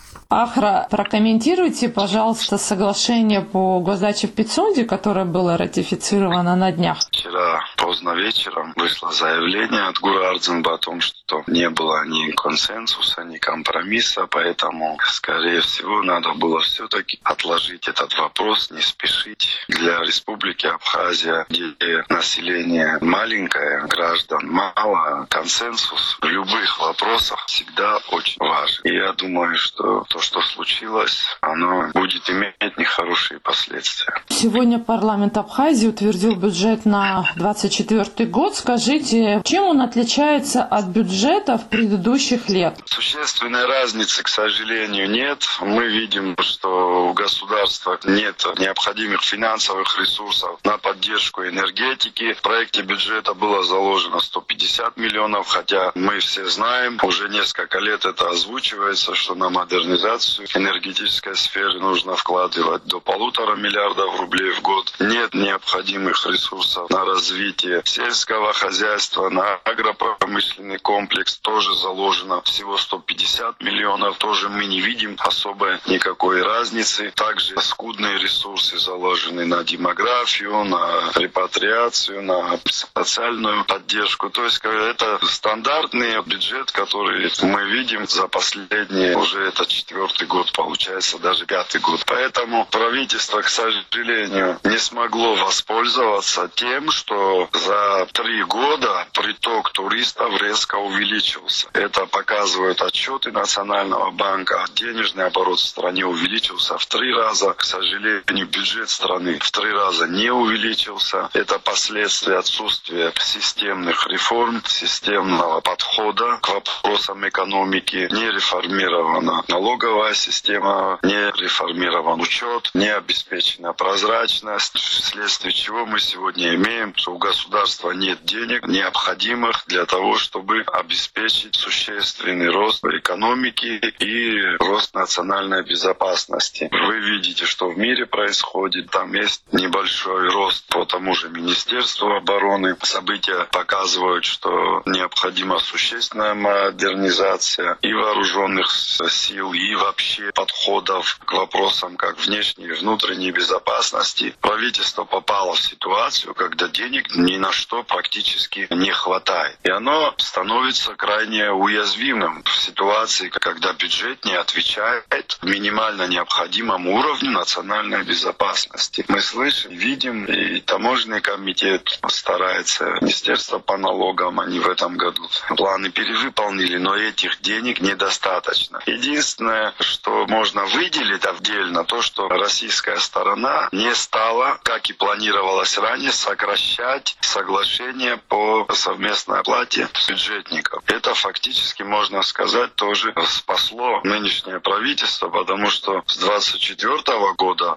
Ахра, прокомментируйте, пожалуйста, соглашение по госдаче в Пицунде, которое было ратифицировано на днях. Вчера поздно вечером вышло заявление от Гура Ардзинба о том, что не было ни консенсуса, ни компромисса, поэтому, скорее всего, надо было все-таки отложить этот вопрос, не спешить. Для Республики Абхазия, где население маленькое, граждан мало, консенсус в любых вопросах всегда очень важен. И я думаю, что то, что случилось, оно будет иметь нехорошие последствия. Сегодня парламент Абхазии утвердил бюджет на 2024 год. Скажите, чем он отличается от бюджетов предыдущих лет? Существенной разницы, к сожалению, нет. Мы видим, что у государства нет необходимых финансовых ресурсов на поддержку энергетики. В проекте бюджета было заложено 150 миллионов, хотя мы все знаем, уже несколько лет это озвучивается, что на модернизацию энергетической сферы нужно вкладывать до 1,5 миллиарда рублей в год. Нет необходимых ресурсов на развитие сельского хозяйства, на агропромышленный комплекс тоже заложено всего 150 миллионов. Тоже мы не видим особой никакой разницы. Также скудные ресурсы заложены на демографию, на репатриацию, на социальную поддержку. То есть это стандартный бюджет, который мы видим за последние уже это 4-й год, получается, даже 5-й год. Поэтому правительство, к сожалению, не смогло воспользоваться тем, что за 3 года приток туристов резко увеличился. Это показывают отчеты Национального банка. Денежный оборот в стране увеличился в 3 раза. К сожалению, бюджет страны в 3 раза не увеличился. Это последствия отсутствия системных реформ, системного подхода к вопросам экономики. Не реформирована налоговая система, не реформирован учет, не обеспечена прозрачность, вследствие чего мы сегодня имеем, что у государства нет денег, необходимых для того, чтобы обеспечить существенный рост экономики и рост национальной безопасности. Вы видите, что в мире происходит, там есть небольшой рост по тому же Министерству обороны. События показывают, что необходима существенная модернизация и вооруженных сил, и вообще подходов к вопросам как внешней и внутренней безопасности. Правительство попало в ситуацию, когда денег ни на что практически не хватает. И оно становится крайне уязвимым в ситуации, когда бюджет не отвечает минимально необходимому уровню национальной безопасности. Мы слышим, видим, и таможенный комитет старается, Министерство по налогам, они в этом году планы перевыполнили, но этих денег недостаточно. Единственное, что можно выделить отдельно, то, что российская сторона не стала, как и планировалось ранее, сокращать соглашение по совместной оплате бюджетников. Это фактически, можно сказать, тоже спасло нынешнее правительство, потому что с 2024 года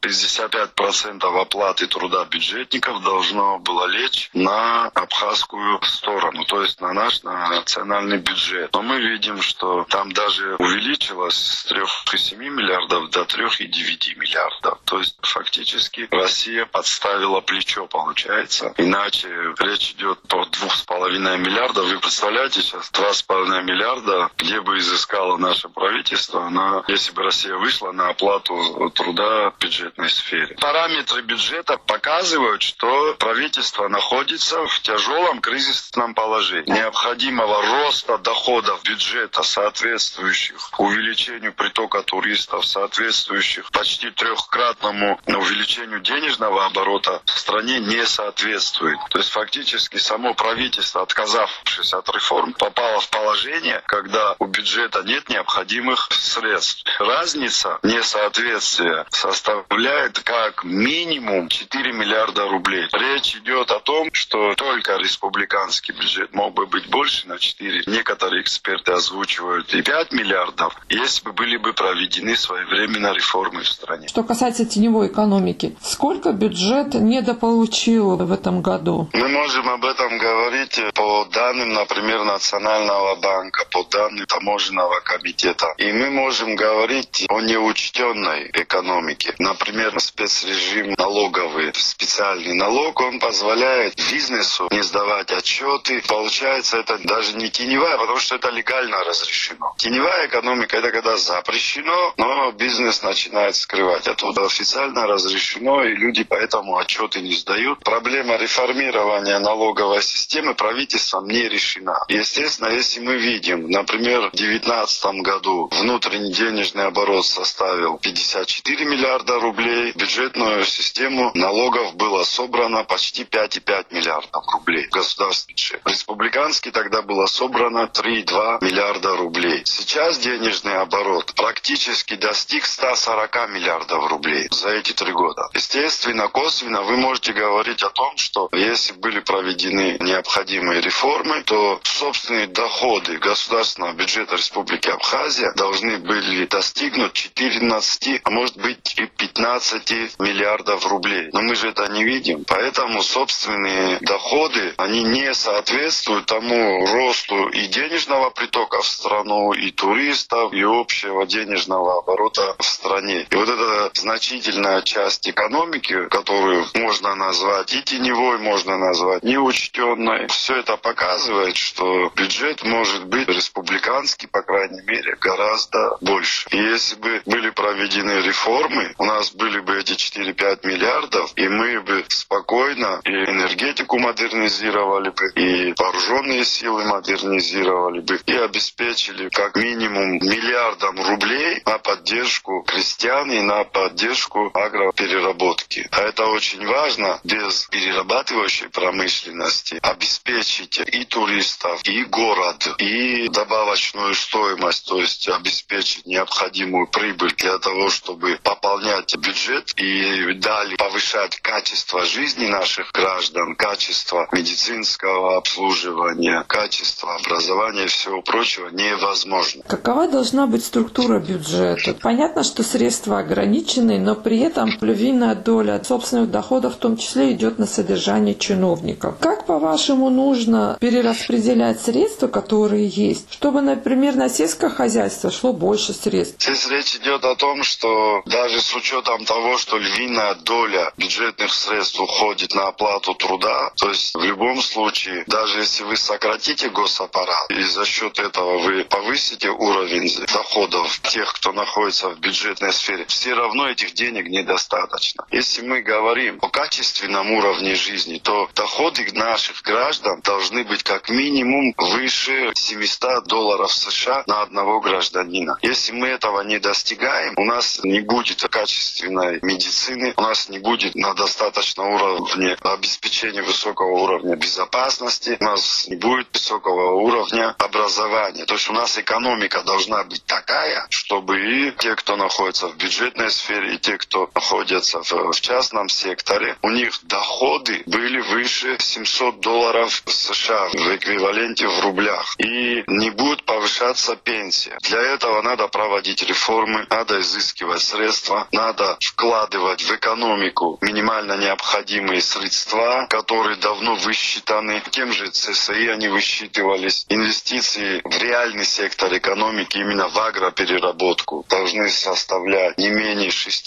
65% оплаты труда бюджетников должно было лечь на абхазскую сторону, то есть на наш национальный бюджет. Но мы видим, что там даже увеличилось с 3,7 миллиардов до 3,9 миллиардов. То есть фактически Россия подставила плечо, получается. Иначе речь идет о 2,5 миллиарда. Вы представляете, сейчас 2,5 миллиарда, где бы изыскало наше правительство, если бы Россия вышла на оплату труда в бюджетной сфере. Параметры бюджета показывают, что правительство находится в тяжелом кризисном положении. Необходимого роста доходов бюджета, соответствующих увеличению притока туристов, соответствующих почти 3-кратному увеличению денежного оборота в стране не соответствует. То есть фактически само правительство, отказавшись от реформ, попало в положение, когда у бюджета нет необходимых средств. Разница несоответствия составляет как минимум 4 миллиарда рублей. Речь идет о том, что только республиканский бюджет мог бы быть больше на 4. Некоторые эксперты озвучивают и 5 миллиардов. Если если бы были бы проведены своевременно реформы в стране. Что касается теневой экономики, сколько бюджет недополучил в этом году? Мы можем об этом говорить по данным, например, Национального банка, по данным Таможенного комитета. И мы можем говорить о неучтенной экономике. Например, спецрежим налоговый, специальный налог, он позволяет бизнесу не сдавать отчеты. Получается, это даже не теневая, потому что это легально разрешено. Теневая экономика — это когда запрещено, но бизнес начинает скрывать. А тут официально разрешено, и люди поэтому отчеты не сдают. Проблема реформирования налоговой системы правительством не решена. Естественно, если мы видим, например, в 2019 году внутренний денежный оборот составил 54 миллиарда рублей, бюджетную систему налогов было собрано почти 5,5 миллиардов рублей. Государственный бюджет. Республиканский тогда было собрано 3,2 миллиарда рублей. Сейчас денежный оборот практически достиг 140 миллиардов рублей за эти 3 года. Естественно, косвенно вы можете говорить о том, что если были проведены необходимые реформы, то собственные доходы государственного бюджета Республики Абхазия должны были достигнуть 14, а может быть и 15 миллиардов рублей. Но мы же это не видим. Поэтому собственные доходы, они не соответствуют тому росту и денежного притока в страну, и туристов, и общего денежного оборота в стране. И вот эта значительная часть экономики, которую можно назвать и теневой, можно назвать неучтенной, все это показывает, что бюджет может быть республиканский, по крайней мере, гораздо больше. И если бы были проведены реформы, у нас были бы эти 4-5 миллиардов, и мы бы спокойно и энергетику модернизировали бы, и вооруженные силы модернизировали бы, и обеспечили как минимум миллиардом рублей на поддержку крестьян и на поддержку агропереработки. А это очень важно. Без перерабатывающей промышленности обеспечить и туристов, и город, и добавочную стоимость, то есть обеспечить необходимую прибыль для того, чтобы пополнять бюджет и далее повышать качество жизни наших граждан, качество медицинского обслуживания, качество образования и всего прочего невозможно. Какова должна быть структура бюджета? Понятно, что средства ограничены, но при этом львиная доля собственных доходов в том числе идет на содержание чиновников. Как, по-вашему, нужно перераспределять средства, которые есть, чтобы, например, на сельское хозяйство шло больше средств? Здесь речь идет о том, что даже с учетом того, что львиная доля бюджетных средств уходит на оплату труда, то есть в любом случае, даже если вы сократите госаппарат и за счет этого вы повысите уровень доходов тех, кто находится в бюджетной сфере, все равно этих денег недостаточно. Если мы говорим о качественном уровне жизни, то доходы наших граждан должны быть как минимум выше $700 США на одного гражданина. Если мы этого не достигаем, у нас не будет качественной медицины, у нас не будет на достаточном уровне обеспечения высокого уровня безопасности, у нас не будет высокого уровня образования. То есть у нас экономика должна быть такая, чтобы и те, кто находится в бюджетной сфере, и те, кто находится в частном секторе, у них доходы были выше $700 США в эквиваленте в рублях. И не будет повышаться пенсия. Для этого надо проводить реформы, надо изыскивать средства, надо вкладывать в экономику минимально необходимые средства, которые давно высчитаны. Тем же ЦСИ они высчитывались. Инвестиции в реальный сектор экономики, именно в агропереработку, должны составлять не менее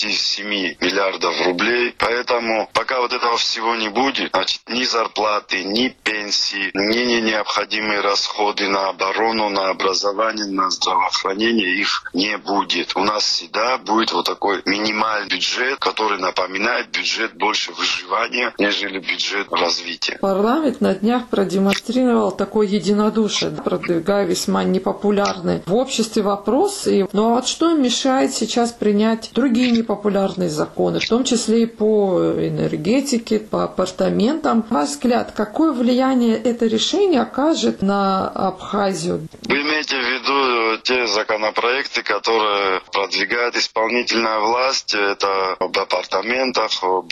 6-7 миллиардов рублей. Поэтому пока вот этого всего не будет, значит, ни зарплаты, ни пенсии, ни необходимые расходы на оборону, на образование, на здравоохранение, их не будет. У нас всегда будет вот такой минимальный бюджет, который напоминает бюджет больше выживания, нежели бюджет развития. Парламент на днях продемонстрировал такое единодушие, продвигая весьма непопулярный в обществе вопрос. Ну а вот что мешает сейчас принять другие непопулярные законы, в том числе и по энергетике, по апартаментам? На ваш взгляд, какое влияние это решение окажет на Абхазию? Вы имеете в виду те законопроекты, которые продвигает исполнительная власть? Это об апартаментах, об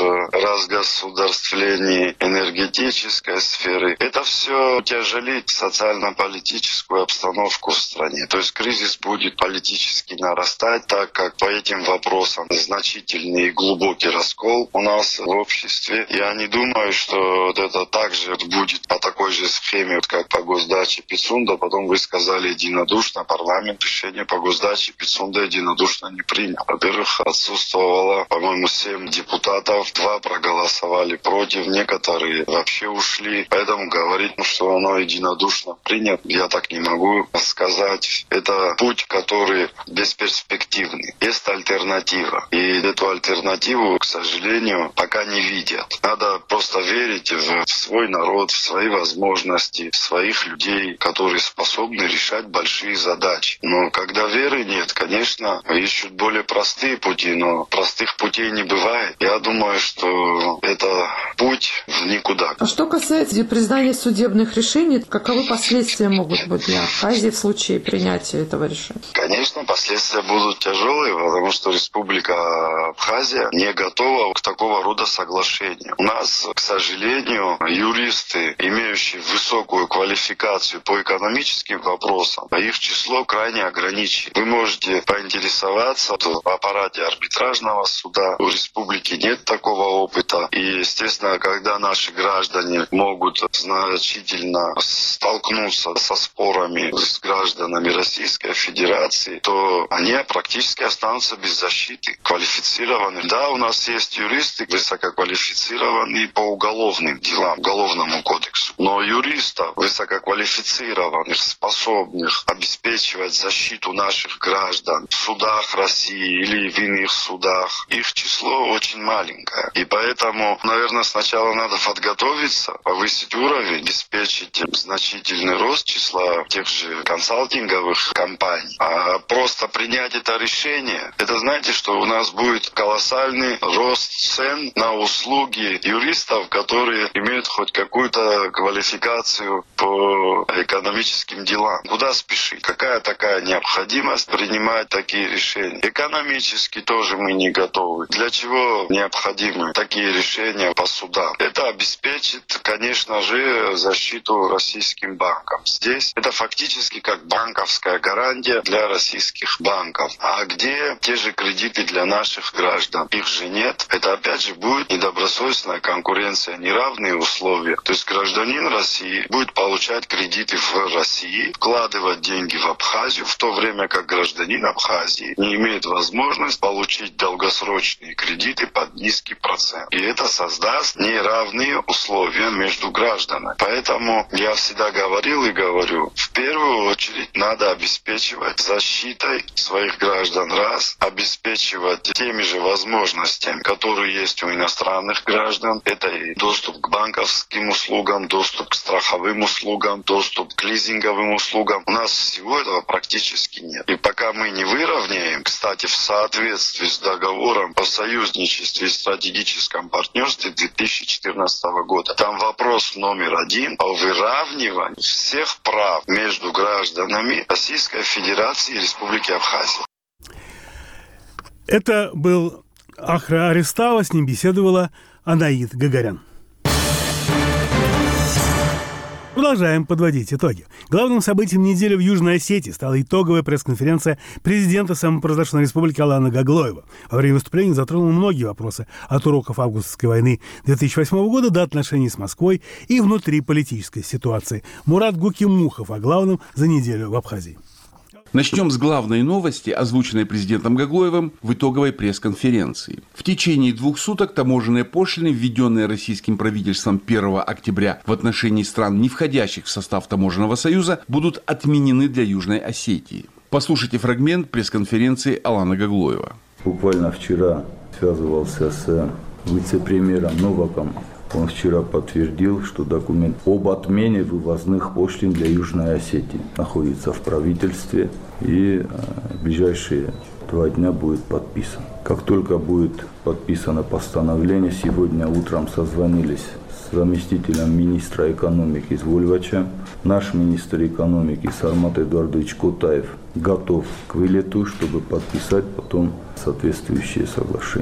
разгосударствлении энергетической сферы. Это все тяжелит социально-политическую обстановку в стране. То есть кризис будет будет политически нарастать, так как по этим вопросам значительный и глубокий раскол у нас в обществе. Я не думаю, что это также будет по такой же схеме, как по госдаче Пицунда. Потом вы сказали единодушно, парламент решение по госдаче Пицунда единодушно не принял. Во-первых, отсутствовало, по-моему, 7 депутатов, 2 проголосовали против, некоторые вообще ушли. Поэтому говорить, что оно единодушно принято, я так не могу сказать. Это путь, который бесперспективный. Есть альтернатива. И эту альтернативу, к сожалению, пока не видят. Надо просто верить в свой народ, в свои возможности, в своих людей, которые способны решать большие задачи. Но когда веры нет, конечно, ищут более простые пути, но простых путей не бывает. Я думаю, что это путь в никуда. А что касается признания судебных решений, каковы последствия могут быть для Абхазии в случае принятия этого решения? Конечно, последствия будут тяжелые, потому что Республика Абхазия не готова к такого рода соглашению. У нас, к сожалению, юристы, имеющие высокую квалификацию по экономическим вопросам, их число крайне ограничено. Вы можете поинтересоваться в аппарате арбитражного суда. У республики нет такого опыта. И, естественно, когда наши граждане могут значительно столкнуться со спорами с гражданами Российской Федерации, то они практически останутся без защиты, квалифицированные. Да, у нас есть юристы высококвалифицированные по уголовным делам, уголовному кодексу. Но юристов высококвалифицированных, способных обеспечивать защиту наших граждан в судах России или в иных судах, их число очень маленькое. И поэтому, наверное, сначала надо подготовиться, повысить уровень, обеспечить значительный рост числа тех же консалтинговых компаний. А просто принять это решение, это знаете, что у нас будет колоссальный рост цен на услуги юристов, которые имеют хоть какую-то квалификацию по экономическим делам. Куда спешить? Какая такая необходимость принимать такие решения? Экономически тоже мы не готовы. Для чего необходимы такие решения по судам? Это обеспечит, конечно же, защиту российским банкам. Здесь это фактически как банковская гарантия для российских банков. А где те же кредиты для наших граждан? Их же нет. Это опять же будет недобросовестная конкуренция, неравные условия. То есть гражданин России будет получать кредиты в России, вкладывать деньги в Абхазию, в то время как гражданин Абхазии не имеет возможности получить долгосрочные кредиты под низкий процент. И это создаст неравные условия между гражданами. Поэтому я всегда говорил и говорю, в первую очередь надо обеспечивать защитой своих граждан, раз, обеспечивать теми же возможностями, которые есть у иностранных граждан. Это и доступ к банковским услугам, доступ к страховым услугам, доступ к лизинговым услугам. У нас всего этого практически нет. И пока мы не выровняем, кстати, в соответствии с договором о союзничестве и стратегическом партнерстве 2014 года, там вопрос номер 1 о выравнивании всех прав между гражданами Российской Федерации и Республики Абхазия. Это был Ахра Арестава, с ним беседовала Анаит Гагарян. Продолжаем подводить итоги. Главным событием недели в Южной Осетии стала итоговая пресс-конференция президента самопровозглашенной республики Алана Гаглоева. Во время выступления затронул многие вопросы от уроков августовской войны 2008 года до отношений с Москвой и внутриполитической ситуации. Мурат Гукимухов о главном за неделю в Абхазии. Начнем с главной новости, озвученной президентом Гаглоевым в итоговой пресс-конференции. В течение 2 суток таможенные пошлины, введенные российским правительством 1 октября в отношении стран, не входящих в состав Таможенного союза, будут отменены для Южной Осетии. Послушайте фрагмент пресс-конференции Алана Гаглоева. Буквально вчера связывался с вице-премьером Новаком. Он вчера подтвердил, что документ об отмене вывозных пошлин для Южной Осетии находится в правительстве и в ближайшие 2 дня будет подписан. Как только будет подписано постановление, сегодня утром созвонились с заместителем министра экономики Звольвача. Наш министр экономики Сармат Эдуардович Котаев готов к вылету, чтобы подписать потом соответствующие соглашения.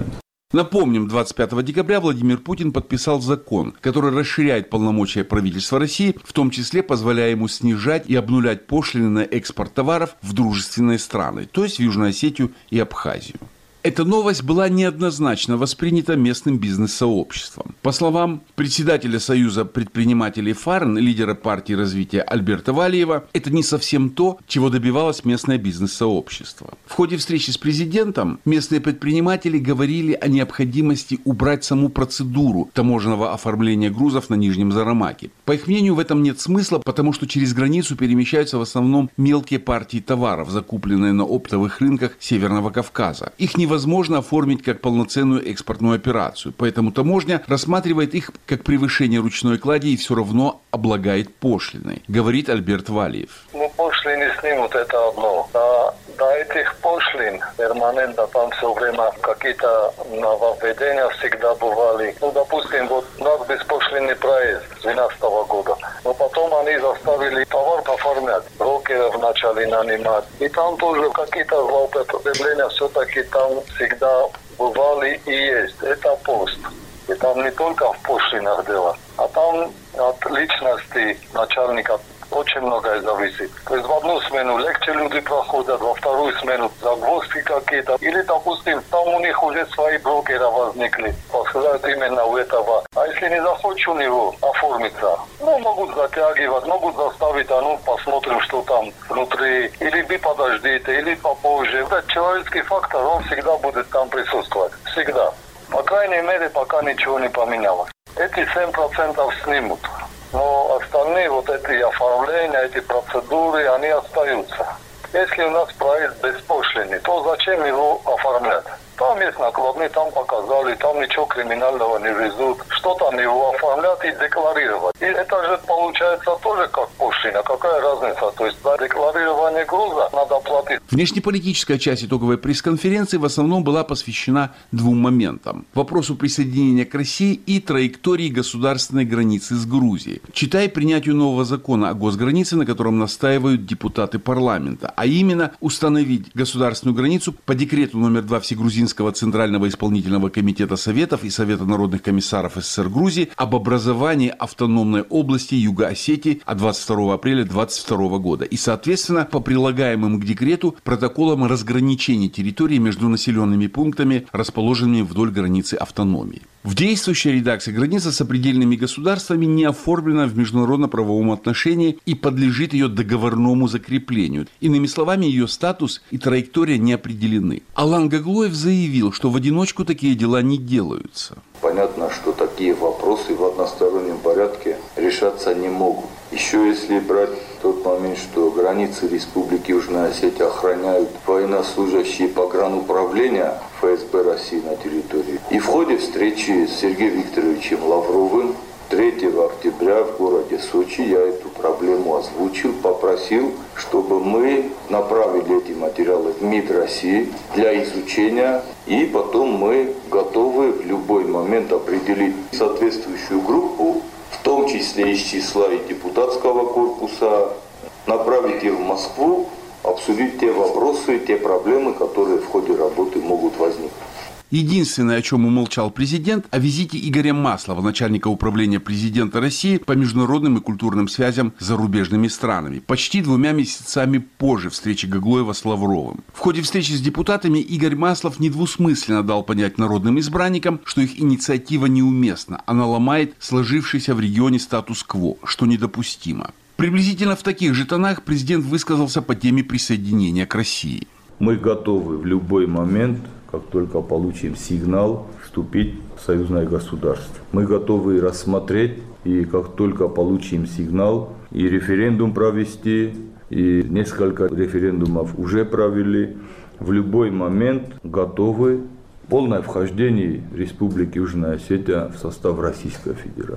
Напомним, 25 декабря Владимир Путин подписал закон, который расширяет полномочия правительства России, в том числе позволяя ему снижать и обнулять пошлины на экспорт товаров в дружественные страны, то есть в Южную Осетию и Абхазию. Эта новость была неоднозначно воспринята местным бизнес-сообществом. По словам председателя Союза предпринимателей ФАРН, лидера партии развития Альберта Валиева, это не совсем то, чего добивалось местное бизнес-сообщество. В ходе встречи с президентом местные предприниматели говорили о необходимости убрать саму процедуру таможенного оформления грузов на Нижнем Зарамаке. По их мнению, в этом нет смысла, потому что через границу перемещаются в основном мелкие партии товаров, закупленные на оптовых рынках Северного Кавказа. Их невозможно оформить как полноценную экспортную операцию, поэтому таможня рассматривает их как превышение ручной клади и все равно облагает пошлиной, говорит Альберт Валиев. Пошлины снимут, это одно. До этих пошлин перманентно там все время какие-то нововведения всегда бывали. Допустим, вот у нас беспошлинный проезд с 2012 года. Но потом они заставили товар оформлять, брокеров начали нанимать. И там тоже какие-то злоупотребления все-таки там всегда бывали и есть. Это пост. И там не только в пошлинах дело, а там от личности начальника очень многое зависит. То есть в одну смену легче люди проходят, во вторую смену загвоздки какие-то. Или, допустим, там у них уже свои брокеры возникли, посылают именно у этого. А если не захочешь у него оформиться, могут затягивать, могут заставить, посмотрим, что там внутри. Или вы подождите, или попозже. Этот человеческий фактор, он всегда будет там присутствовать. Всегда. По крайней мере, пока ничего не поменялось. Эти 7% снимут. Но остальные вот эти оформления, эти процедуры, они остаются. Если у нас проезд беспошлинный, то зачем его оформлять? Там есть накладные, там показали, там ничего криминального не везут. Что там его оформлять и декларировать? И это же получается тоже как пошлина. Какая разница? То есть за декларирование груза надо платить. Внешнеполитическая часть итоговой пресс-конференции в основном была посвящена двум моментам. Вопросу присоединения к России и траектории государственной границы с Грузией. Читай принятию нового закона о госгранице, на котором настаивают депутаты парламента. А именно установить государственную границу по декрету номер 2 Всегрузинского Центрального исполнительного комитета Советов и Совета народных комиссаров СССР Грузии об образовании автономной области Юго-Осетии от 22 апреля 2022 года и, соответственно, по прилагаемым к декрету протоколам разграничения территории между населенными пунктами, расположенными вдоль границы автономии. В действующей редакции граница с сопредельными государствами не оформлена в международно-правовом отношении и подлежит ее договорному закреплению. Иными словами, ее статус и траектория не определены. Алан Гаглоев заявил, что в одиночку такие дела не делаются. Понятно, что такие вопросы в одностороннем порядке решаться не могут. Еще если брать тот момент, что границы Республики Южная Осетия охраняют военнослужащие погрануправления ФСБ России на территории. И в ходе встречи с Сергеем Викторовичем Лавровым 3 октября в городе Сочи я эту проблему озвучил, попросил, чтобы мы направили эти материалы в МИД России для изучения, и потом мы готовы в любой момент определить соответствующую группу, в том числе из числа и депутатского корпуса, направить их в Москву, обсудить те вопросы, те проблемы, которые в ходе работы могут возникнуть. Единственное, о чем умолчал президент, о визите Игоря Маслова, начальника управления президента России по международным и культурным связям с зарубежными странами, почти 2 месяцами позже встречи Гаглоева с Лавровым. В ходе встречи с депутатами Игорь Маслов недвусмысленно дал понять народным избранникам, что их инициатива неуместна, она ломает сложившийся в регионе статус-кво, что недопустимо. Приблизительно в таких же тонах президент высказался по теме присоединения к России. Мы готовы в любой момент, как только получим сигнал, вступить в союзное государство. Мы готовы рассмотреть, и как только получим сигнал, и референдум провести, и несколько референдумов уже провели, в любой момент готовы полное вхождение Республики Южная Осетия в состав Российской Федерации.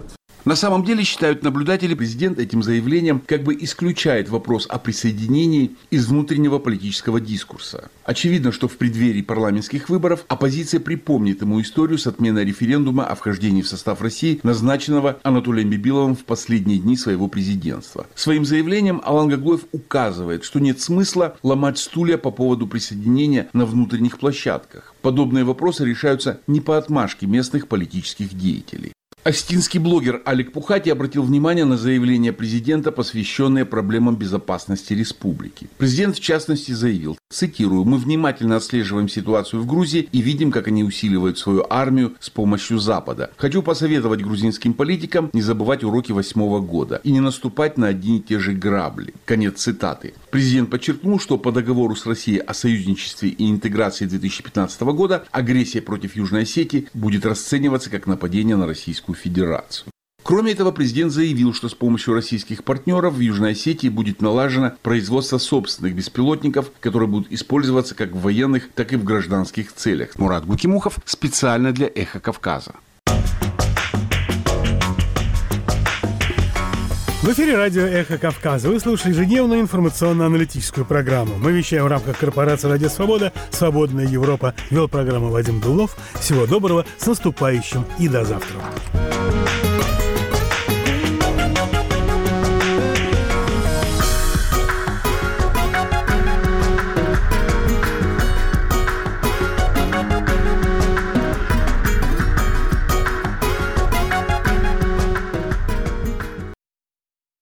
На самом деле, считают наблюдатели, президент этим заявлением как бы исключает вопрос о присоединении из внутреннего политического дискурса. Очевидно, что в преддверии парламентских выборов оппозиция припомнит ему историю с отменой референдума о вхождении в состав России, назначенного Анатолием Бибиловым в последние дни своего президентства. Своим заявлением Алан Гагуев указывает, что нет смысла ломать стулья по поводу присоединения на внутренних площадках. Подобные вопросы решаются не по отмашке местных политических деятелей. Остинский блогер Алик Пухати обратил внимание на заявление президента, посвященное проблемам безопасности республики. Президент, в частности, заявил, цитирую, «Мы внимательно отслеживаем ситуацию в Грузии и видим, как они усиливают свою армию с помощью Запада. Хочу посоветовать грузинским политикам не забывать уроки 2008 года и не наступать на одни и те же грабли». Конец цитаты. Президент подчеркнул, что по договору с Россией о союзничестве и интеграции 2015 года агрессия против Южной Осетии будет расцениваться как нападение на Российскую Федерацию. Кроме этого, президент заявил, что с помощью российских партнеров в Южной Осетии будет налажено производство собственных беспилотников, которые будут использоваться как в военных, так и в гражданских целях. Мурат Гукимухов специально для «Эхо Кавказа». В эфире радио «Эхо Кавказа». Вы слушали ежедневную информационно-аналитическую программу. Мы вещаем в рамках корпорации «Радио Свобода», «Свободная Европа». Вел программу Вадим Дулов. Всего доброго, с наступающим и до завтра.